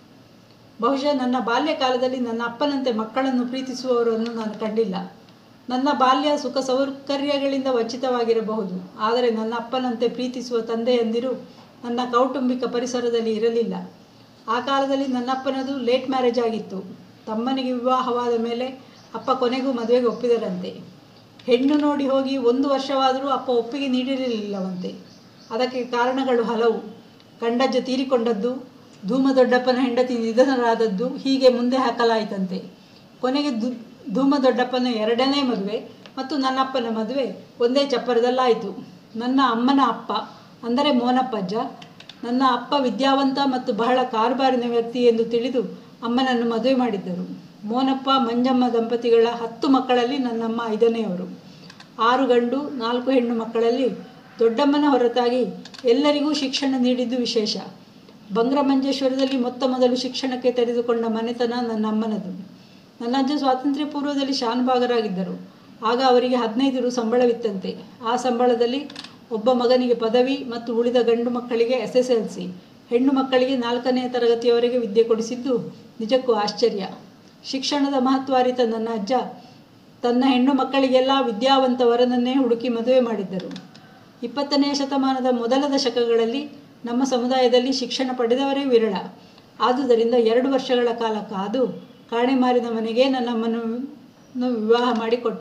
ಬಹುಶಃ ನನ್ನ ಬಾಲ್ಯಕಾಲದಲ್ಲಿ ನನ್ನ ಅಪ್ಪನಂತೆ ಮಕ್ಕಳನ್ನು ಪ್ರೀತಿಸುವವರನ್ನು ನಾನು ಕಂಡಿಲ್ಲ. ನನ್ನ ಬಾಲ್ಯ ಸುಖ ಸೌಕರ್ಯಗಳಿಂದ ವಂಚಿತವಾಗಿರಬಹುದು, ಆದರೆ ನನ್ನ ಅಪ್ಪನಂತೆ ಪ್ರೀತಿಸುವ ತಂದೆಯಂದಿರು ನನ್ನ ಕೌಟುಂಬಿಕ ಪರಿಸರದಲ್ಲಿ ಇರಲಿಲ್ಲ. ಆ ಕಾಲದಲ್ಲಿ ನನ್ನಪ್ಪನದು ಲೇಟ್ ಮ್ಯಾರೇಜ್ ಆಗಿತ್ತು. ತಮ್ಮನಿಗೆ ವಿವಾಹವಾದ ಮೇಲೆ ಅಪ್ಪ ಕೊನೆಗೂ ಮದುವೆಗೆ ಒಪ್ಪಿದರಂತೆ. ಹೆಣ್ಣು ನೋಡಿ ಹೋಗಿ 1 ವರ್ಷವಾದರೂ ಅಪ್ಪ ಒಪ್ಪಿಗೆ ನೀಡಿರಲಿಲ್ಲವಂತೆ. ಅದಕ್ಕೆ ಕಾರಣಗಳು ಹಲವು. ಕಂಡಜ್ಜ ತೀರಿಕೊಂಡದ್ದು, ಧೂಮದೊಡ್ಡಪ್ಪನ ಹೆಂಡತಿ ನಿಧನರಾದದ್ದು, ಹೀಗೆ ಮುಂದೆ ಹಾಕಲಾಯಿತಂತೆ. ಕೊನೆಗೆ ಧೂಮದೊಡ್ಡಪ್ಪನ 2ನೇ ಮದುವೆ ಮತ್ತು ನನ್ನಪ್ಪನ ಮದುವೆ ಒಂದೇ ಚಪ್ಪರದಲ್ಲಾಯಿತು. ನನ್ನ ಅಮ್ಮನ ಅಪ್ಪ ಅಂದರೆ ಮೋನಪ್ಪಜ್ಜ ನನ್ನ ಅಪ್ಪ ವಿದ್ಯಾವಂತ ಮತ್ತು ಬಹಳ ಕಾರುಬಾರಿನ ವ್ಯಕ್ತಿ ಎಂದು ತಿಳಿದು ಅಮ್ಮನನ್ನು ಮದುವೆ ಮಾಡಿದ್ದರು. ಮೋನಪ್ಪ ಮಂಜಮ್ಮ ದಂಪತಿಗಳ 10 ಮಕ್ಕಳಲ್ಲಿ ನನ್ನಮ್ಮ 5ನೇಯವರು. 6 ಗಂಡು 4 ಹೆಣ್ಣು ಮಕ್ಕಳಲ್ಲಿ ದೊಡ್ಡಮ್ಮನ ಹೊರತಾಗಿ ಎಲ್ಲರಿಗೂ ಶಿಕ್ಷಣ ನೀಡಿದ್ದು ವಿಶೇಷ. ಬಂಗ್ರಮಂಜೇಶ್ವರದಲ್ಲಿ ಮೊದಲು ಶಿಕ್ಷಣಕ್ಕೆ ತೆರೆದುಕೊಂಡ ಮನೆತನ ನನ್ನ ಅಮ್ಮನದು. ನನ್ನ ಅಜ್ಜ ಸ್ವಾತಂತ್ರ್ಯ ಪೂರ್ವದಲ್ಲಿ ಶಾನುಭಾಗರಾಗಿದ್ದರು. ಆಗ ಅವರಿಗೆ 15 ರು ಸಂಬಳವಿತ್ತಂತೆ. ಆ ಸಂಬಳದಲ್ಲಿ ಒಬ್ಬ ಮಗನಿಗೆ ಪದವಿ ಮತ್ತು ಉಳಿದ ಗಂಡು ಮಕ್ಕಳಿಗೆ SSLC, ಹೆಣ್ಣು ಮಕ್ಕಳಿಗೆ 4ನೇ ತರಗತಿಯವರೆಗೆ ವಿದ್ಯೆ ಕೊಡಿಸಿದ್ದು ನಿಜಕ್ಕೂ ಆಶ್ಚರ್ಯ. ಶಿಕ್ಷಣದ ಮಹತ್ವ ಅರಿತ ನನ್ನ ಅಜ್ಜ ತನ್ನ ಹೆಣ್ಣು ಮಕ್ಕಳಿಗೆಲ್ಲ ವಿದ್ಯಾವಂತ ವರನನ್ನೇ ಹುಡುಕಿ ಮದುವೆ ಮಾಡಿದ್ದರು. 20ನೇ ಶತಮಾನದ ಮೊದಲ ದಶಕಗಳಲ್ಲಿ ನಮ್ಮ ಸಮುದಾಯದಲ್ಲಿ ಶಿಕ್ಷಣ ಪಡೆದವರೇ ವಿರಳ. ಆದುದರಿಂದ 2 ವರ್ಷಗಳ ಕಾಲ ಕಾದು ಕಾಣೆಮಾರಿನ ಮನೆಗೆ ನನ್ನಮ್ಮನನ್ನು ವಿವಾಹ ಮಾಡಿಕೊಟ್ಟ.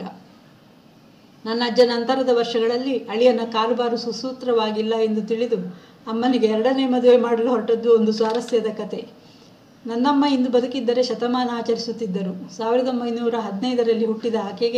ನನ್ನ ಅಜ್ಜ ನಂತರದ ವರ್ಷಗಳಲ್ಲಿ ಅಳಿಯನ ಕಾರುಬಾರು ಸುಸೂತ್ರವಾಗಿಲ್ಲ ಎಂದು ತಿಳಿದು ಅಮ್ಮನಿಗೆ 2ನೇ ಮದುವೆ ಮಾಡಲು ಹೊರಟದ್ದು ಒಂದು ಸ್ವಾರಸ್ಯದ ಕತೆ. ನನ್ನಮ್ಮ ಇಂದು ಬದುಕಿದ್ದರೆ ಶತಮಾನ ಆಚರಿಸುತ್ತಿದ್ದರು. 1915ರಲ್ಲಿ ಹುಟ್ಟಿದ ಆಕೆಗೆ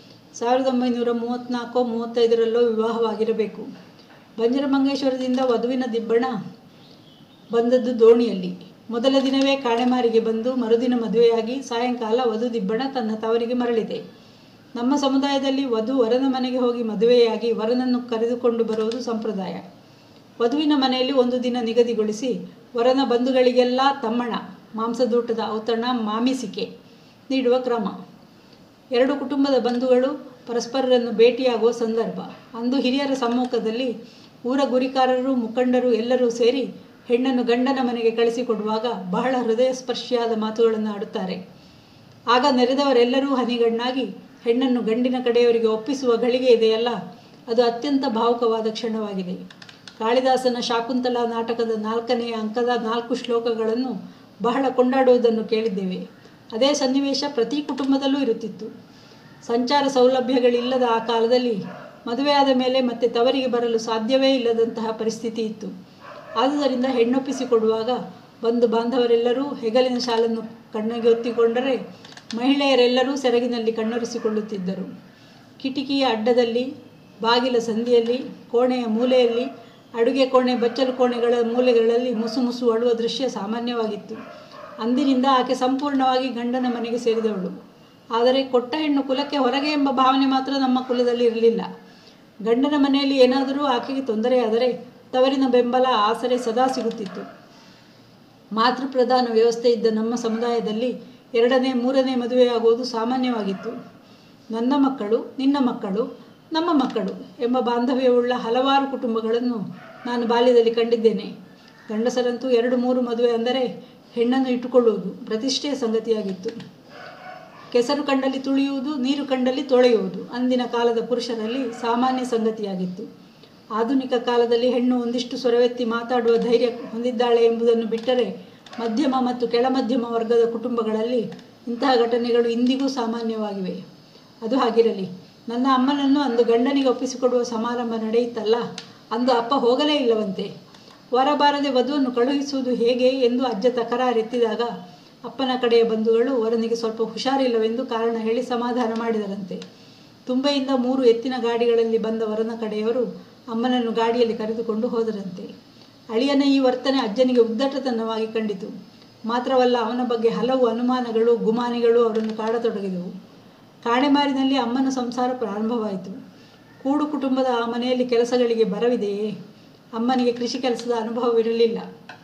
1934-35ರಲ್ಲೋ ವಿವಾಹವಾಗಿರಬೇಕು. ಬಂಜರಮಂಗೇಶ್ವರದಿಂದ ವಧುವಿನ ದಿಬ್ಬಣ ಬಂದದ್ದು ದೋಣಿಯಲ್ಲಿ. ಮೊದಲ ದಿನವೇ ಕಾಣೆಮಾರಿಗೆ ಬಂದು ಮರುದಿನ ಮದುವೆಯಾಗಿ ಸಾಯಂಕಾಲ ವಧು ದಿಬ್ಬಣ ತನ್ನ ತವರಿಗೆ ಮರಳಿದೆ. ನಮ್ಮ ಸಮುದಾಯದಲ್ಲಿ ವಧು ವರನ ಮನೆಗೆ ಹೋಗಿ ಮದುವೆಯಾಗಿ ವರನನ್ನು ಕರೆದುಕೊಂಡು ಬರುವುದು ಸಂಪ್ರದಾಯ. ವಧುವಿನ ಮನೆಯಲ್ಲಿ ಒಂದು ದಿನ ನಿಗದಿಗೊಳಿಸಿ ವರನ ಬಂಧುಗಳಿಗೆಲ್ಲ ತಮ್ಮಣ, ಮಾಂಸದೂಟದ ಔತಣ, ಮಾಮಿಸಿಕೆ ನೀಡುವ ಕ್ರಮ. 2 ಕುಟುಂಬದ ಬಂಧುಗಳು ಪರಸ್ಪರರನ್ನು ಭೇಟಿಯಾಗುವ ಸಂದರ್ಭ. ಅಂದು ಹಿರಿಯರ ಸಮ್ಮುಖದಲ್ಲಿ ಊರ ಗುರಿಕಾರರು, ಮುಖಂಡರು ಎಲ್ಲರೂ ಸೇರಿ ಹೆಣ್ಣನ್ನು ಗಂಡನ ಮನೆಗೆ ಕಳಿಸಿಕೊಡುವಾಗ ಬಹಳ ಹೃದಯ ಸ್ಪರ್ಶಿಯಾದ ಮಾತುಗಳನ್ನು ಆಡುತ್ತಾರೆ. ಆಗ ನೆರೆದವರೆಲ್ಲರೂ ಹನಿಗಣ್ಣಾಗಿ ಹೆಣ್ಣನ್ನು ಗಂಡಿನ ಕಡೆಯವರಿಗೆ ಒಪ್ಪಿಸುವ ಗಳಿಗೆ ಇದೆಯಲ್ಲ, ಅದು ಅತ್ಯಂತ ಭಾವುಕವಾದ ಕ್ಷಣವಾಗಿದೆ. ಕಾಳಿದಾಸನ ಶಾಕುಂತಲಾ ನಾಟಕದ 4ನೇ ಅಂಕದ 4 ಶ್ಲೋಕಗಳನ್ನು ಬಹಳ ಕೊಂಡಾಡುವುದನ್ನು ಕೇಳಿದ್ದೇವೆ. ಅದೇ ಸನ್ನಿವೇಶ ಪ್ರತಿ ಕುಟುಂಬದಲ್ಲೂ ಇರುತ್ತಿತ್ತು. ಸಂಚಾರ ಸೌಲಭ್ಯಗಳಿಲ್ಲದ ಆ ಕಾಲದಲ್ಲಿ ಮದುವೆಯಾದ ಮೇಲೆ ಮತ್ತೆ ತವರಿಗೆ ಬರಲು ಸಾಧ್ಯವೇ ಇಲ್ಲದಂತಹ ಪರಿಸ್ಥಿತಿ ಇತ್ತು. ಆದುದರಿಂದ ಹೆಣ್ಣೊಪ್ಪಿಸಿಕೊಡುವಾಗ ಬಂಧು ಬಾಂಧವರೆಲ್ಲರೂ ಹೆಗಲಿನ ಶಾಲನ್ನು ಕಣ್ಣಿಗೆ ಒತ್ತಿಕೊಂಡರೆ ಮಹಿಳೆಯರೆಲ್ಲರೂ ಸೆರಗಿನಲ್ಲಿ ಕಣ್ಣೊರೆಸಿಕೊಳ್ಳುತ್ತಿದ್ದರು. ಕಿಟಕಿಯ ಅಡ್ಡದಲ್ಲಿ, ಬಾಗಿಲ ಸಂದಿಯಲ್ಲಿ, ಕೋಣೆಯ ಮೂಲೆಯಲ್ಲಿ ಅಡುಗೆ ಕೋಣೆ ಬಚ್ಚಲು ಕೋಣೆಗಳ ಮೂಲೆಗಳಲ್ಲಿ ಮುಸು ಮುಸು ಅಳುವ ದೃಶ್ಯ ಸಾಮಾನ್ಯವಾಗಿತ್ತು. ಅಂದಿನಿಂದ ಆಕೆ ಸಂಪೂರ್ಣವಾಗಿ ಗಂಡನ ಮನೆಗೆ ಸೇರಿದವಳು. ಆದರೆ ಕೊಟ್ಟ ಹೆಣ್ಣು ಕುಲಕ್ಕೆ ಹೊರಗೆ ಎಂಬ ಭಾವನೆ ಮಾತ್ರ ನಮ್ಮ ಕುಲದಲ್ಲಿ ಇರಲಿಲ್ಲ. ಗಂಡನ ಮನೆಯಲ್ಲಿ ಏನಾದರೂ ಆಕೆಗೆ ತೊಂದರೆಯಾದರೆ ತವರಿನ ಬೆಂಬಲ ಆಸರೆ ಸದಾ ಸಿಗುತ್ತಿತ್ತು. ಮಾತೃಪ್ರಧಾನ ವ್ಯವಸ್ಥೆ ಇದ್ದ ನಮ್ಮ ಸಮುದಾಯದಲ್ಲಿ 2ನೇ 3ನೇ ಮದುವೆಯಾಗುವುದು ಸಾಮಾನ್ಯವಾಗಿತ್ತು. ನನ್ನ ಮಕ್ಕಳು, ನಿನ್ನ ಮಕ್ಕಳು, ನಮ್ಮ ಮಕ್ಕಳು ಎಂಬ ಬಾಂಧವ್ಯವುಳ್ಳ ಹಲವಾರು ಕುಟುಂಬಗಳನ್ನು ನಾನು ಬಾಲ್ಯದಲ್ಲಿ ಕಂಡಿದ್ದೇನೆ. ಗಂಡಸರಂತೂ 2-3 ಮದುವೆ ಅಂದರೆ ಹೆಣ್ಣನ್ನು ಇಟ್ಟುಕೊಳ್ಳುವುದು ಪ್ರತಿಷ್ಠೆಯ ಸಂಗತಿಯಾಗಿತ್ತು. ಕೆಸರು ಕಂಡಲ್ಲಿ ತುಳಿಯುವುದು, ನೀರು ಕಂಡಲ್ಲಿ ತೊಳೆಯುವುದು ಅಂದಿನ ಕಾಲದ ಪುರುಷರಲ್ಲಿ ಸಾಮಾನ್ಯ ಸಂಗತಿಯಾಗಿತ್ತು. ಆಧುನಿಕ ಕಾಲದಲ್ಲಿ ಹೆಣ್ಣು ಒಂದಿಷ್ಟು ಸ್ವರವೆತ್ತಿ ಮಾತಾಡುವ ಧೈರ್ಯ ಹೊಂದಿದ್ದಾಳೆ ಎಂಬುದನ್ನು ಬಿಟ್ಟರೆ ಮಧ್ಯಮ ಮತ್ತು ಕೆಳಮಧ್ಯಮ ವರ್ಗದ ಕುಟುಂಬಗಳಲ್ಲಿ ಇಂತಹ ಘಟನೆಗಳು ಇಂದಿಗೂ ಸಾಮಾನ್ಯವಾಗಿವೆ. ಅದು ಹಾಗಿರಲಿ, ನನ್ನ ಅಮ್ಮನನ್ನು ಅಂದು ಗಂಡನಿಗೆ ಒಪ್ಪಿಸಿಕೊಡುವ ಸಮಾರಂಭ ನಡೆಯಿತಲ್ಲ, ಅಂದು ಅಪ್ಪ ಹೋಗಲೇ ಇಲ್ಲವಂತೆ. ವರಬಾರದೆ ವಧುವನ್ನು ಕಳುಹಿಸುವುದು ಹೇಗೆ ಎಂದು ಅಜ್ಜ ತಕರಾರೆತ್ತಿದಾಗ ಅಪ್ಪನ ಕಡೆಯ ಬಂಧುಗಳು ವರನಿಗೆ ಸ್ವಲ್ಪ ಹುಷಾರಿಲ್ಲವೆಂದು ಕಾರಣ ಹೇಳಿ ಸಮಾಧಾನ ಮಾಡಿದರಂತೆ. ತುಂಬೆಯಿಂದ 3 ಎತ್ತಿನ ಗಾಡಿಗಳಲ್ಲಿ ಬಂದ ವರನ ಕಡೆಯವರು ಅಮ್ಮನನ್ನು ಗಾಡಿಯಲ್ಲಿ ಕರೆದುಕೊಂಡು ಹೋದರಂತೆ. ಅಳಿಯನ ಈ ವರ್ತನೆ ಅಜ್ಜನಿಗೆ ಉದ್ದಟತನವಾಗಿ ಕಂಡಿತು. ಮಾತ್ರವಲ್ಲ, ಅವನ ಬಗ್ಗೆ ಹಲವು ಅನುಮಾನಗಳು, ಗುಮಾನಿಗಳು ಅವರನ್ನು ಕಾಡತೊಡಗಿದವು. ಕಾಣೆಮಾರಿನಲ್ಲಿ ಅಮ್ಮನ ಸಂಸಾರ ಪ್ರಾರಂಭವಾಯಿತು. ಕೂಡು ಕುಟುಂಬದ ಆ ಮನೆಯಲ್ಲಿ ಕೆಲಸಗಳಿಗೆ ಬರವಿದೆಯೇ? ಅಮ್ಮನಿಗೆ ಕೃಷಿ ಕೆಲಸದ ಅನುಭವವಿರಲಿಲ್ಲ.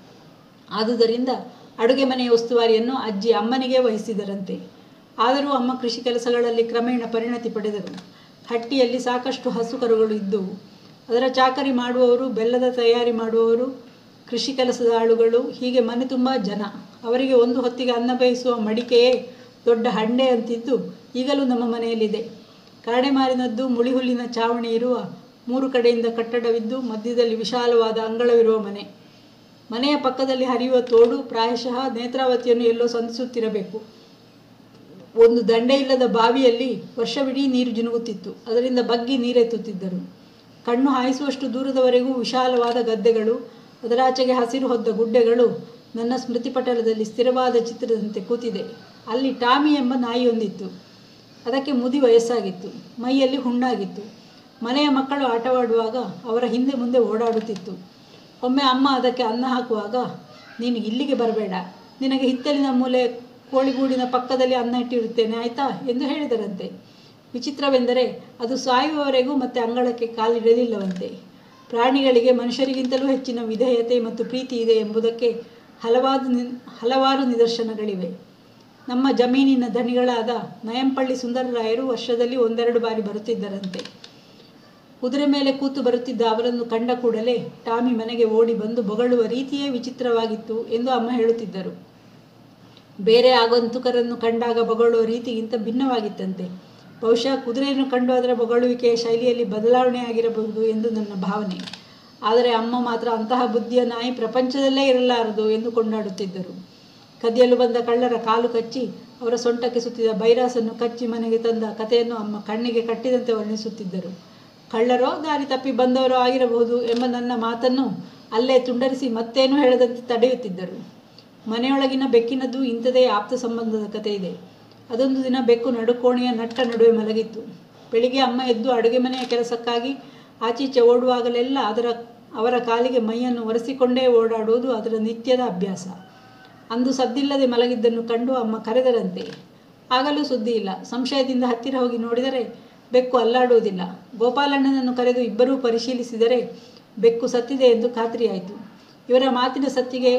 ಆದುದರಿಂದ ಅಡುಗೆ ಮನೆಯ ಉಸ್ತುವಾರಿಯನ್ನು ಅಜ್ಜಿ ಅಮ್ಮನಿಗೆ ವಹಿಸಿದರಂತೆ. ಆದರೂ ಅಮ್ಮ ಕೃಷಿ ಕೆಲಸಗಳಲ್ಲಿ ಕ್ರಮೇಣ ಪರಿಣತಿ ಪಡೆದರು. ಹಟ್ಟಿಯಲ್ಲಿ ಸಾಕಷ್ಟು ಹಸುಕರುಗಳು ಇದ್ದುವು. ಅದರ ಚಾಕರಿ ಮಾಡುವವರು, ಬೆಲ್ಲದ ತಯಾರಿ ಮಾಡುವವರು, ಕೃಷಿ ಕೆಲಸದ ಆಳುಗಳು, ಹೀಗೆ ಮನೆ ತುಂಬ ಜನ. ಅವರಿಗೆ ಒಂದು ಹೊತ್ತಿಗೆ ಅನ್ನ ಬೇಯಿಸುವ ಮಡಿಕೆಯೇ ದೊಡ್ಡ ಹಂಡೆ ಅಂತಿದ್ದು ಈಗಲೂ ನಮ್ಮ ಮನೆಯಲ್ಲಿದೆ. ಕಾಡೆಮಾರಿನದ್ದು ಮುಳಿಹುಲ್ಲಿನ ಚಾವಣಿ ಇರುವ 3 ಕಡೆಯಿಂದ ಕಟ್ಟಡವಿದ್ದು ಮಧ್ಯದಲ್ಲಿ ವಿಶಾಲವಾದ ಅಂಗಳವಿರುವ ಮನೆ. ಮನೆಯ ಪಕ್ಕದಲ್ಲಿ ಹರಿಯುವ ತೋಡು ಪ್ರಾಯಶಃ ನೇತ್ರಾವತಿಯನ್ನು ಎಲ್ಲೋ ಸಂಧಿಸುತ್ತಿರಬೇಕು. ಒಂದು ದಂಡೆ ಇಲ್ಲದ ಬಾವಿಯಲ್ಲಿ ವರ್ಷವಿಡೀ ನೀರು ಜಿನುಗುತ್ತಿತ್ತು. ಅದರಿಂದ ಬಗ್ಗಿ ನೀರೆತ್ತುತ್ತಿದ್ದರು. ಕಣ್ಣು ಹಾಯಿಸುವಷ್ಟು ದೂರದವರೆಗೂ ವಿಶಾಲವಾದ ಗದ್ದೆಗಳು, ಅದರಾಚೆಗೆ ಹಸಿರು ಹೊದ್ದ ಗುಡ್ಡೆಗಳು ನನ್ನ ಸ್ಮೃತಿಪಟಲದಲ್ಲಿ ಸ್ಥಿರವಾದ ಚಿತ್ರದಂತೆ ಕೂತಿದೆ. ಅಲ್ಲಿ ಟಾಮಿ ಎಂಬ ನಾಯಿಯೊಂದಿತ್ತು. ಅದಕ್ಕೆ ಮುದಿ ವಯಸ್ಸಾಗಿತ್ತು. ಮೈಯಲ್ಲಿ ಹುಣ್ಣಾಗಿತ್ತು. ಮನೆಯ ಮಕ್ಕಳು ಆಟವಾಡುವಾಗ ಅವರ ಹಿಂದೆ ಮುಂದೆ ಓಡಾಡುತ್ತಿತ್ತು. ಒಮ್ಮೆ ಅಮ್ಮ ಅದಕ್ಕೆ ಅನ್ನ ಹಾಕುವಾಗ, ನೀನು ಇಲ್ಲಿಗೆ ಬರಬೇಡ, ನಿನಗೆ ಹಿತ್ತಲಿನ ಮೂಲೆ ಕೋಳಿಗೂಡಿನ ಪಕ್ಕದಲ್ಲಿ ಅನ್ನ ಇಟ್ಟಿರುತ್ತೇನೆ ಆಯಿತಾ ಎಂದು ಹೇಳಿದರಂತೆ. ವಿಚಿತ್ರವೆಂದರೆ ಅದು ಸಾಯುವವರೆಗೂ ಮತ್ತೆ ಅಂಗಳಕ್ಕೆ ಕಾಲಿಡಲಿಲ್ಲವಂತೆ. ಪ್ರಾಣಿಗಳಿಗೆ ಮನುಷ್ಯರಿಗಿಂತಲೂ ಹೆಚ್ಚಿನ ವಿಧೇಯತೆ ಮತ್ತು ಪ್ರೀತಿ ಇದೆ ಎಂಬುದಕ್ಕೆ ಹಲವಾರು ನಿದರ್ಶನಗಳಿವೆ. ನಮ್ಮ ಜಮೀನಿನ ಧಣಿಗಳಾದ ನಯಂಪಳ್ಳಿ ಸುಂದರರಾಯರು ವರ್ಷದಲ್ಲಿ 1-2 ಬಾರಿ ಬರುತ್ತಿದ್ದರಂತೆ. ಕುದುರೆ ಮೇಲೆ ಕೂತು ಬರುತ್ತಿದ್ದ ಅವರನ್ನು ಕಂಡ ಕೂಡಲೇ ಟಾಮಿ ಮನೆಗೆ ಓಡಿ ಬಂದು ಬೊಗಳುವ ರೀತಿಯೇ ವಿಚಿತ್ರವಾಗಿತ್ತು ಎಂದು ಅಮ್ಮ ಹೇಳುತ್ತಿದ್ದರು. ಬೇರೆ ಆಗಂತುಕರನ್ನು ಕಂಡಾಗ ಬೊಗಳುವ ರೀತಿಗಿಂತ ಭಿನ್ನವಾಗಿತ್ತಂತೆ. ಬಹುಶಃ ಕುದುರೆಯನ್ನು ಕಂಡು ಅದರ ಬೊಗಳುವಿಕೆಯ ಶೈಲಿಯಲ್ಲಿ ಬದಲಾವಣೆಯಾಗಿರಬಹುದು ಎಂದು ನನ್ನ ಭಾವನೆ. ಆದರೆ ಅಮ್ಮ ಮಾತ್ರ ಅಂತಹ ಬುದ್ಧಿಯ ನಾಯಿ ಪ್ರಪಂಚದಲ್ಲೇ ಇರಲಾರದು ಎಂದು ಕೊಂಡಾಡುತ್ತಿದ್ದರು. ಕದಿಯಲು ಬಂದ ಕಳ್ಳರ ಕಾಲು ಕಚ್ಚಿ ಅವರ ಸೊಂಟಕ್ಕೆ ಸುತ್ತಿದ ಬೈರಾಸನ್ನು ಕಚ್ಚಿ ಮನೆಗೆ ತಂದ ಕಥೆಯನ್ನು ಅಮ್ಮ ಕಣ್ಣಿಗೆ ಕಟ್ಟಿದಂತೆ ವರ್ಣಿಸುತ್ತಿದ್ದರು. ಕಳ್ಳರೋ ದಾರಿ ತಪ್ಪಿ ಬಂದವರೋ ಆಗಿರಬಹುದು ಎಂಬ ನನ್ನ ಮಾತನ್ನು ಅಲ್ಲೇ ತುಂಡರಿಸಿ ಮತ್ತೇನೂ ಹೇಳದಂತೆ ತಡೆಯುತ್ತಿದ್ದರು. ಮನೆಯೊಳಗಿನ ಬೆಕ್ಕಿನದ್ದು ಇಂಥದೇ ಆಪ್ತ ಸಂಬಂಧದ ಕಥೆ ಇದೆ. ಅದೊಂದು ದಿನ ಬೆಕ್ಕು ನಡುಕೋಣೆಯ ನಟ್ಟ ನಡುವೆ ಮಲಗಿತ್ತು. ಬೆಳಿಗ್ಗೆ ಅಮ್ಮ ಎದ್ದು ಅಡುಗೆ ಮನೆಯ ಕೆಲಸಕ್ಕಾಗಿ ಆಚೀಚೆ ಓಡುವಾಗಲೆಲ್ಲ ಅವರ ಕಾಲಿಗೆ ಮೈಯನ್ನು ಒರೆಸಿಕೊಂಡೇ ಓಡಾಡುವುದು ಅದರ ನಿತ್ಯದ ಅಭ್ಯಾಸ. ಅಂದು ಸದ್ದಿಲ್ಲದೆ ಮಲಗಿದ್ದನ್ನು ಕಂಡು ಅಮ್ಮ ಕರೆದರಂತೆ. ಆಗಲೂ ಸುದ್ದಿ ಇಲ್ಲ. ಸಂಶಯದಿಂದ ಹತ್ತಿರ ಹೋಗಿ ನೋಡಿದರೆ ಬೆಕ್ಕು ಅಲ್ಲಾಡುವುದಿಲ್ಲ. ಗೋಪಾಲಣ್ಣನನ್ನು ಕರೆದು ಇಬ್ಬರೂ ಪರಿಶೀಲಿಸಿದರೆ ಬೆಕ್ಕು ಸತ್ತಿದೆ ಎಂದು ಖಾತ್ರಿಯಾಯಿತು. ಇವರ ಮಾತಿನ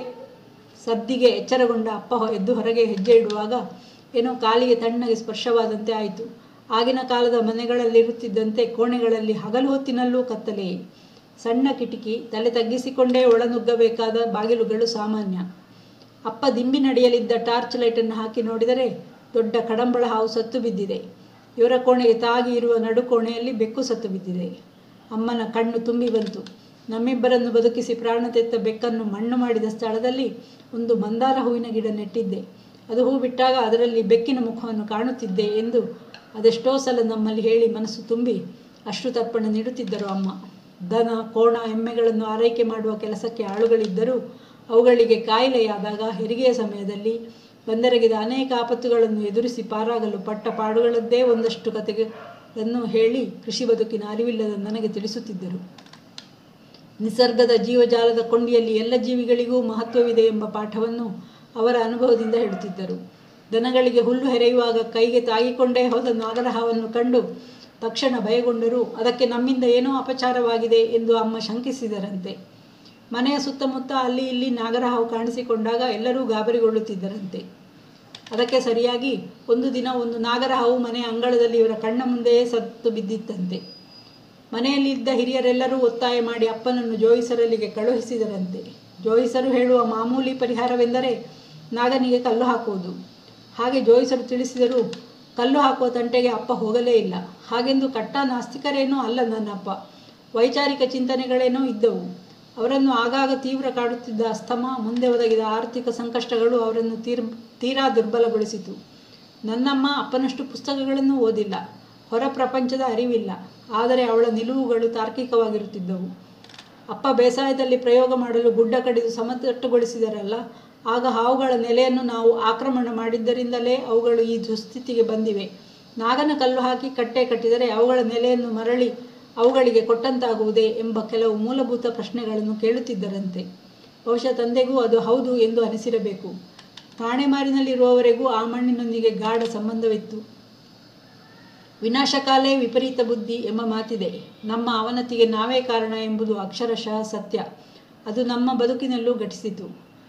ಸದ್ದಿಗೆ ಎಚ್ಚರಗೊಂಡ ಅಪ್ಪ ಎದ್ದು ಹೊರಗೆ ಹೆಜ್ಜೆ ಇಡುವಾಗ ಏನೋ ಕಾಲಿಗೆ ತಣ್ಣಗೆ ಸ್ಪರ್ಶವಾದಂತೆ ಆಯಿತು. ಆಗಿನ ಕಾಲದ ಮನೆಗಳಲ್ಲಿರುತ್ತಿದ್ದಂತೆ ಕೋಣೆಗಳಲ್ಲಿ ಹಗಲು ಹೊತ್ತಿನಲ್ಲೂ ಕತ್ತಲೆಯೇ. ಸಣ್ಣ ಕಿಟಕಿ, ತಲೆ ತಗ್ಗಿಸಿಕೊಂಡೇ ಒಳನುಗ್ಗಬೇಕಾದ ಬಾಗಿಲುಗಳು ಸಾಮಾನ್ಯ. ಅಪ್ಪ ದಿಂಬಿ ನಡೆಯಲಿದ್ದ ಟಾರ್ಚ್ ಲೈಟನ್ನು ಹಾಕಿ ನೋಡಿದರೆ ದೊಡ್ಡ ಕಡಂಬಳ ಹಾವು ಸತ್ತು ಬಿದ್ದಿದೆ. ಇವರ ಕೋಣೆಗೆ ತಾಗಿ ಇರುವ ನಡುಕೋಣೆಯಲ್ಲಿ ಬೆಕ್ಕು ಸತ್ತು ಬಿದ್ದಿದೆ. ಅಮ್ಮನ ಕಣ್ಣು ತುಂಬಿ ಬಂತು. ನಮ್ಮಿಬ್ಬರನ್ನು ಬದುಕಿಸಿ ಪ್ರಾಣ ತೆತ್ತ ಬೆಕ್ಕನ್ನು ಮಣ್ಣು ಮಾಡಿದ ಸ್ಥಳದಲ್ಲಿ ಒಂದು ಮಂದಾರ ಹೂವಿನ ಗಿಡ ನೆಟ್ಟಿದ್ದೆ. ಅದು ಹೂ ಬಿಟ್ಟಾಗ ಅದರಲ್ಲಿ ಬೆಕ್ಕಿನ ಮುಖವನ್ನು ಕಾಣುತ್ತಿದ್ದೆ ಎಂದು ಅದೆಷ್ಟೋ ಸಲ ನಮ್ಮಲ್ಲಿ ಹೇಳಿ ಮನಸ್ಸು ತುಂಬಿ ಅಶ್ರುತರ್ಪಣೆ ನೀಡುತ್ತಿದ್ದರು ಅಮ್ಮ. ದನ, ಕೋಣ, ಎಮ್ಮೆಗಳನ್ನು ಆರೈಕೆ ಮಾಡುವ ಕೆಲಸಕ್ಕೆ ಆಳುಗಳಿದ್ದರೂ ಅವುಗಳಿಗೆ ಕಾಯಿಲೆಯಾದಾಗ ಹೆರಿಗೆಯ ಸಮಯದಲ್ಲಿ ಬಂದೆರಗಿದ ಅನೇಕ ಆಪತ್ತುಗಳನ್ನು ಎದುರಿಸಿ ಪಾರಾಗಲು ಪಟ್ಟ ಪಾಡುಗಳದ್ದೇ ಒಂದಷ್ಟು ಕಥೆಗಳನ್ನು ಹೇಳಿ ಕೃಷಿ ಬದುಕಿನ ಅರಿವಿಲ್ಲದ ನನಗೆ ತಿಳಿಸುತ್ತಿದ್ದರು. ನಿಸರ್ಗದ ಜೀವಜಾಲದ ಕೊಂಡಿಯಲ್ಲಿ ಎಲ್ಲ ಜೀವಿಗಳಿಗೂ ಮಹತ್ವವಿದೆ ಎಂಬ ಪಾಠವನ್ನು ಅವರ ಅನುಭವದಿಂದ ಹೇಳುತ್ತಿದ್ದರು. ದನಗಳಿಗೆ ಹುಲ್ಲು ಹೆರೆಯುವಾಗ ಕೈಗೆ ತಾಗಿಕೊಂಡೇ ಹೋದ ನಾಗರಹಾವನ್ನು ಕಂಡು ತಕ್ಷಣ ಭಯಗೊಂಡರೂ ಅದಕ್ಕೆ ನಮ್ಮಿಂದ ಏನೋ ಅಪಚಾರವಾಗಿದೆ ಎಂದು ಅಮ್ಮ ಶಂಕಿಸಿದರಂತೆ. ಮನೆಯ ಸುತ್ತಮುತ್ತ ಅಲ್ಲಿ ಇಲ್ಲಿ ನಾಗರಹಾವು ಕಾಣಿಸಿಕೊಂಡಾಗ ಎಲ್ಲರೂ ಗಾಬರಿಗೊಳ್ಳುತ್ತಿದ್ದರಂತೆ. ಅದಕ್ಕೆ ಸರಿಯಾಗಿ ಒಂದು ದಿನ ಒಂದು ನಾಗರಹಾವು ಮನೆಯ ಅಂಗಳದಲ್ಲಿ ಇವರ ಕಣ್ಣ ಮುಂದೆಯೇ ಸತ್ತು ಬಿದ್ದಿತ್ತಂತೆ. ಮನೆಯಲ್ಲಿದ್ದ ಹಿರಿಯರೆಲ್ಲರೂ ಒತ್ತಾಯ ಮಾಡಿ ಅಪ್ಪನನ್ನು ಜೋಯಿಸರಲ್ಲಿಗೆ ಕಳುಹಿಸಿದರಂತೆ. ಜೋಯಿಸರು ಹೇಳುವ ಮಾಮೂಲಿ ಪರಿಹಾರವೆಂದರೆ ನಾಗನಿಗೆ ಕಲ್ಲು ಹಾಕುವುದು. ಹಾಗೆ ಜೋಯಿಸರು ತಿಳಿಸಿದರೂ ಕಲ್ಲು ಹಾಕುವ ತಂಟೆಗೆ ಅಪ್ಪ ಹೋಗಲೇ ಇಲ್ಲ. ಹಾಗೆಂದು ಕಟ್ಟ ನಾಸ್ತಿಕರೇನೂ ಅಲ್ಲ ನನ್ನಪ್ಪ. ವೈಚಾರಿಕ ಚಿಂತನೆಗಳೇನೋ ಇದ್ದವು. ಅವರನ್ನು ಆಗಾಗ ತೀವ್ರ ಕಾಡುತ್ತಿದ್ದ ಅಸ್ತಮ, ಮುಂದೆ ಒದಗಿದ ಆರ್ಥಿಕ ಸಂಕಷ್ಟಗಳು ಅವರನ್ನು ತೀರಾ ದುರ್ಬಲಗೊಳಿಸಿತು. ನನ್ನಮ್ಮ ಅಪ್ಪನಷ್ಟು ಪುಸ್ತಕಗಳನ್ನು ಓದಿಲ್ಲ, ಹೊರ ಪ್ರಪಂಚದ ಅರಿವಿಲ್ಲ. ಆದರೆ ಅವಳ ನಿಲುವುಗಳು ತಾರ್ಕಿಕವಾಗಿರುತ್ತಿದ್ದವು. ಅಪ್ಪ ಬೇಸಾಯದಲ್ಲಿ ಪ್ರಯೋಗ ಮಾಡಲು ಗುಡ್ಡ ಕಡಿದು ಸಮತಟ್ಟುಗೊಳಿಸಿದರಲ್ಲ, ಆಗ ಹಾವುಗಳ ನೆಲೆಯನ್ನು ನಾವು ಆಕ್ರಮಣ ಮಾಡಿದ್ದರಿಂದಲೇ ಅವುಗಳು ಈ ದುಸ್ಥಿತಿಗೆ ಬಂದಿವೆ. ನಾಗನ ಕಲ್ಲು ಹಾಕಿ ಕಟ್ಟೆ ಕಟ್ಟಿದರೆ ಅವುಗಳ ನೆಲೆಯನ್ನು ಮರಳಿ ಅವುಗಳಿಗೆ ಕೊಟ್ಟಂತಾಗುವುದೇ ಎಂಬ ಕೆಲವು ಮೂಲಭೂತ ಪ್ರಶ್ನೆಗಳನ್ನು ಕೇಳುತ್ತಿದ್ದರಂತೆ. ಬಹುಶಃ ತಂದೆಗೂ ಅದು ಹೌದು ಎಂದು ಅನಿಸಿರಬೇಕು. ಕಾಣೆಮಾರಿನಲ್ಲಿರುವವರೆಗೂ ಆ ಮಣ್ಣಿನೊಂದಿಗೆ ಗಾಢ ಸಂಬಂಧವಿತ್ತು. ವಿನಾಶಕಾಲೇ ವಿಪರೀತ ಬುದ್ಧಿ ಎಂಬ ಮಾತಿದೆ. ನಮ್ಮ ಅವನತಿಗೆ ನಾವೇ ಕಾರಣ ಎಂಬುದು ಅಕ್ಷರಶಃ ಸತ್ಯ. ಅದು ನಮ್ಮ ಬದುಕಿನಲ್ಲೂ ಘಟಿಸಿತು.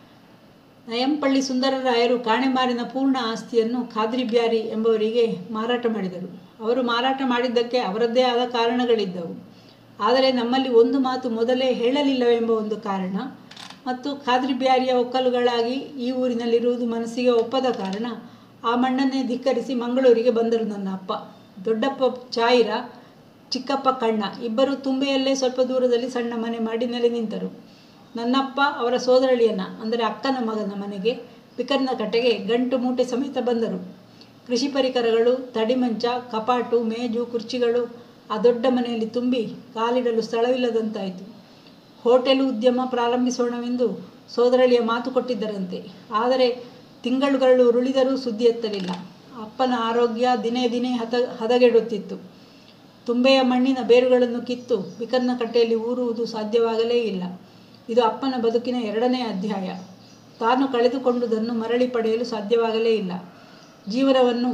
ನಯಂಪಳ್ಳಿ ಸುಂದರರಾಯರು ಕಾಣೆಮಾರಿನ ಪೂರ್ಣ ಆಸ್ತಿಯನ್ನು ಖಾದ್ರಿ ಬ್ಯಾರಿ ಎಂಬವರಿಗೆ ಮಾರಾಟ ಮಾಡಿದರು. ಅವರು ಮಾರಾಟ ಮಾಡಿದ್ದಕ್ಕೆ ಅವರದ್ದೇ ಆದ ಕಾರಣಗಳಿದ್ದವು. ಆದರೆ ನಮ್ಮಲ್ಲಿ ಒಂದು ಮಾತು ಮೊದಲೇ ಹೇಳಲಿಲ್ಲವೆಂಬ ಒಂದು ಕಾರಣ, ಮತ್ತು ಖಾದ್ರಿ ಬ್ಯಾರಿಯ ಒಕ್ಕಲುಗಳಾಗಿ ಈ ಊರಿನಲ್ಲಿರುವುದು ಮನಸ್ಸಿಗೆ ಒಪ್ಪದ ಕಾರಣ ಆ ಮಣ್ಣನ್ನೇ ಧಿಕ್ಕರಿಸಿ ಮಂಗಳೂರಿಗೆ ಬಂದರು ನನ್ನ ಅಪ್ಪ. ದೊಡ್ಡಪ್ಪ ಚಾಯಿರ, ಚಿಕ್ಕಪ್ಪ ಕಣ್ಣ ಇಬ್ಬರು ತುಂಬೆಯಲ್ಲೇ ಸ್ವಲ್ಪ ದೂರದಲ್ಲಿ ಸಣ್ಣ ಮನೆ ಮಾಡಿ ನೆಲೆ ನಿಂತರು. ನನ್ನಪ್ಪ ಅವರ ಸೋದರಳಿಯನ ಅಂದರೆ ಅಕ್ಕನ ಮಗನ ಮನೆಗೆ ಪಿಕರ್ನ ಕಟ್ಟೆಗೆ ಗಂಟು ಮೂಟೆ ಸಮೇತ ಬಂದರು. ಕೃಷಿ ಪರಿಕರಗಳು, ತಡಿಮಂಚ, ಕಪಾಟು, ಮೇಜು, ಕುರ್ಚಿಗಳು ಆ ದೊಡ್ಡ ಮನೆಯಲ್ಲಿ ತುಂಬಿ ಕಾಲಿಡಲು ಸ್ಥಳವಿಲ್ಲದಂತಾಯಿತು. ಹೋಟೆಲು ಉದ್ಯಮ ಪ್ರಾರಂಭಿಸೋಣವೆಂದು ಸೋದರಳಿಯ ಮಾತು ಕೊಟ್ಟಿದ್ದರಂತೆ. ಆದರೆ ತಿಂಗಳುಗಳು ಉರುಳಿದರೂ ಸುದ್ದಿ ಎತ್ತಲಿಲ್ಲ. ಅಪ್ಪನ ಆರೋಗ್ಯ ದಿನೇ ದಿನೇ ಹದಗೆಡುತ್ತಿತ್ತು. ತುಂಬೆಯ ಮಣ್ಣಿನ ಬೇರುಗಳನ್ನು ಕಿತ್ತು ಬಿಕರ್ನ ಕಟ್ಟೆಯಲ್ಲಿ ಊರುವುದು ಸಾಧ್ಯವಾಗಲೇ ಇಲ್ಲ. ಇದು ಅಪ್ಪನ ಬದುಕಿನ 2ನೇ ಅಧ್ಯಾಯ. ತಾನು ಕಳೆದುಕೊಂಡುದನ್ನು ಮರಳಿ ಪಡೆಯಲು ಸಾಧ್ಯವಾಗಲೇ ಇಲ್ಲ. ಜೀವನವನ್ನು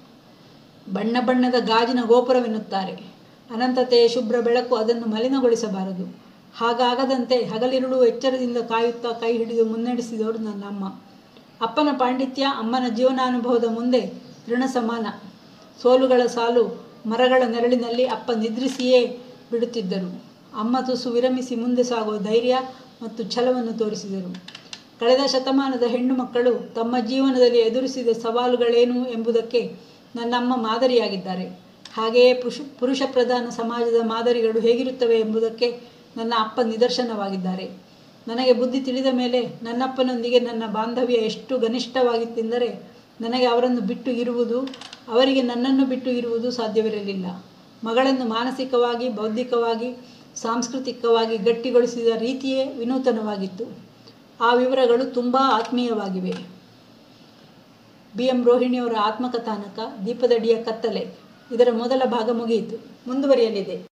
ಬಣ್ಣ ಬಣ್ಣದ ಗಾಜಿನ ಗೋಪುರವೆನ್ನುತ್ತಾರೆ. ಅನಂತತೆಯ ಶುಭ್ರ ಬೆಳಕು ಅದನ್ನು ಮಲಿನಗೊಳಿಸಬಾರದು. ಹಾಗಾಗದಂತೆ ಹಗಲಿರುಳು ಎಚ್ಚರದಿಂದ ಕಾಯುತ್ತಾ ಕೈ ಹಿಡಿದು ಮುನ್ನಡೆಸಿದವರು ನನ್ನಮ್ಮ. ಅಪ್ಪನ ಪಾಂಡಿತ್ಯ ಅಮ್ಮನ ಜೀವನಾನುಭವದ ಮುಂದೆ ಋಣ ಸಮಾನ. ಸೋಲುಗಳ ಸಾಲು ಮರಗಳ ನೆರಳಿನಲ್ಲಿ ಅಪ್ಪ ನಿದ್ರಿಸಿಯೇ ಬಿಡುತ್ತಿದ್ದರು. ಅಮ್ಮ ತುಸು ವಿರಮಿಸಿ ಮುಂದೆ ಸಾಗುವ ಧೈರ್ಯ ಮತ್ತು ಛಲವನ್ನು ತೋರಿಸಿದರು. ಕಳೆದ ಶತಮಾನದ ಹೆಣ್ಣು ಮಕ್ಕಳು ತಮ್ಮ ಜೀವನದಲ್ಲಿ ಎದುರಿಸಿದ ಸವಾಲುಗಳೇನು ಎಂಬುದಕ್ಕೆ ನನ್ನಮ್ಮ ಮಾದರಿಯಾಗಿದ್ದಾರೆ. ಹಾಗೆಯೇ ಪುರುಷ ಪ್ರಧಾನ ಸಮಾಜದ ಮಾದರಿಗಳು ಹೇಗಿರುತ್ತವೆ ಎಂಬುದಕ್ಕೆ ನನ್ನ ಅಪ್ಪ ನಿದರ್ಶನವಾಗಿದ್ದಾರೆ. ನನಗೆ ಬುದ್ಧಿ ತಿಳಿದ ಮೇಲೆ ನನ್ನಪ್ಪನೊಂದಿಗೆ ನನ್ನ ಬಾಂಧವ್ಯ ಎಷ್ಟು ಘನಿಷ್ಠವಾಗಿತ್ತೆಂದರೆ ನನಗೆ ಅವರನ್ನು ಬಿಟ್ಟು ಇರುವುದು, ಅವರಿಗೆ ನನ್ನನ್ನು ಬಿಟ್ಟು ಇರುವುದು ಸಾಧ್ಯವಿರಲಿಲ್ಲ. ಮಗಳನ್ನು ಮಾನಸಿಕವಾಗಿ, ಬೌದ್ಧಿಕವಾಗಿ, ಸಾಂಸ್ಕೃತಿಕವಾಗಿ ಗಟ್ಟಿಗೊಳಿಸಿದ ರೀತಿಯೇ ವಿನೂತನವಾಗಿತ್ತು. ಆ ವಿವರಗಳು ತುಂಬ ಆತ್ಮೀಯವಾಗಿವೆ. BM ರೋಹಿಣಿಯವರ ಆತ್ಮಕಥಾನಕ ದೀಪದಡಿಯ ಕತ್ತಲೆ ಇದರ ಮೊದಲ ಭಾಗ ಮುಗಿಯಿತು. ಮುಂದುವರಿಯಲಿದೆ.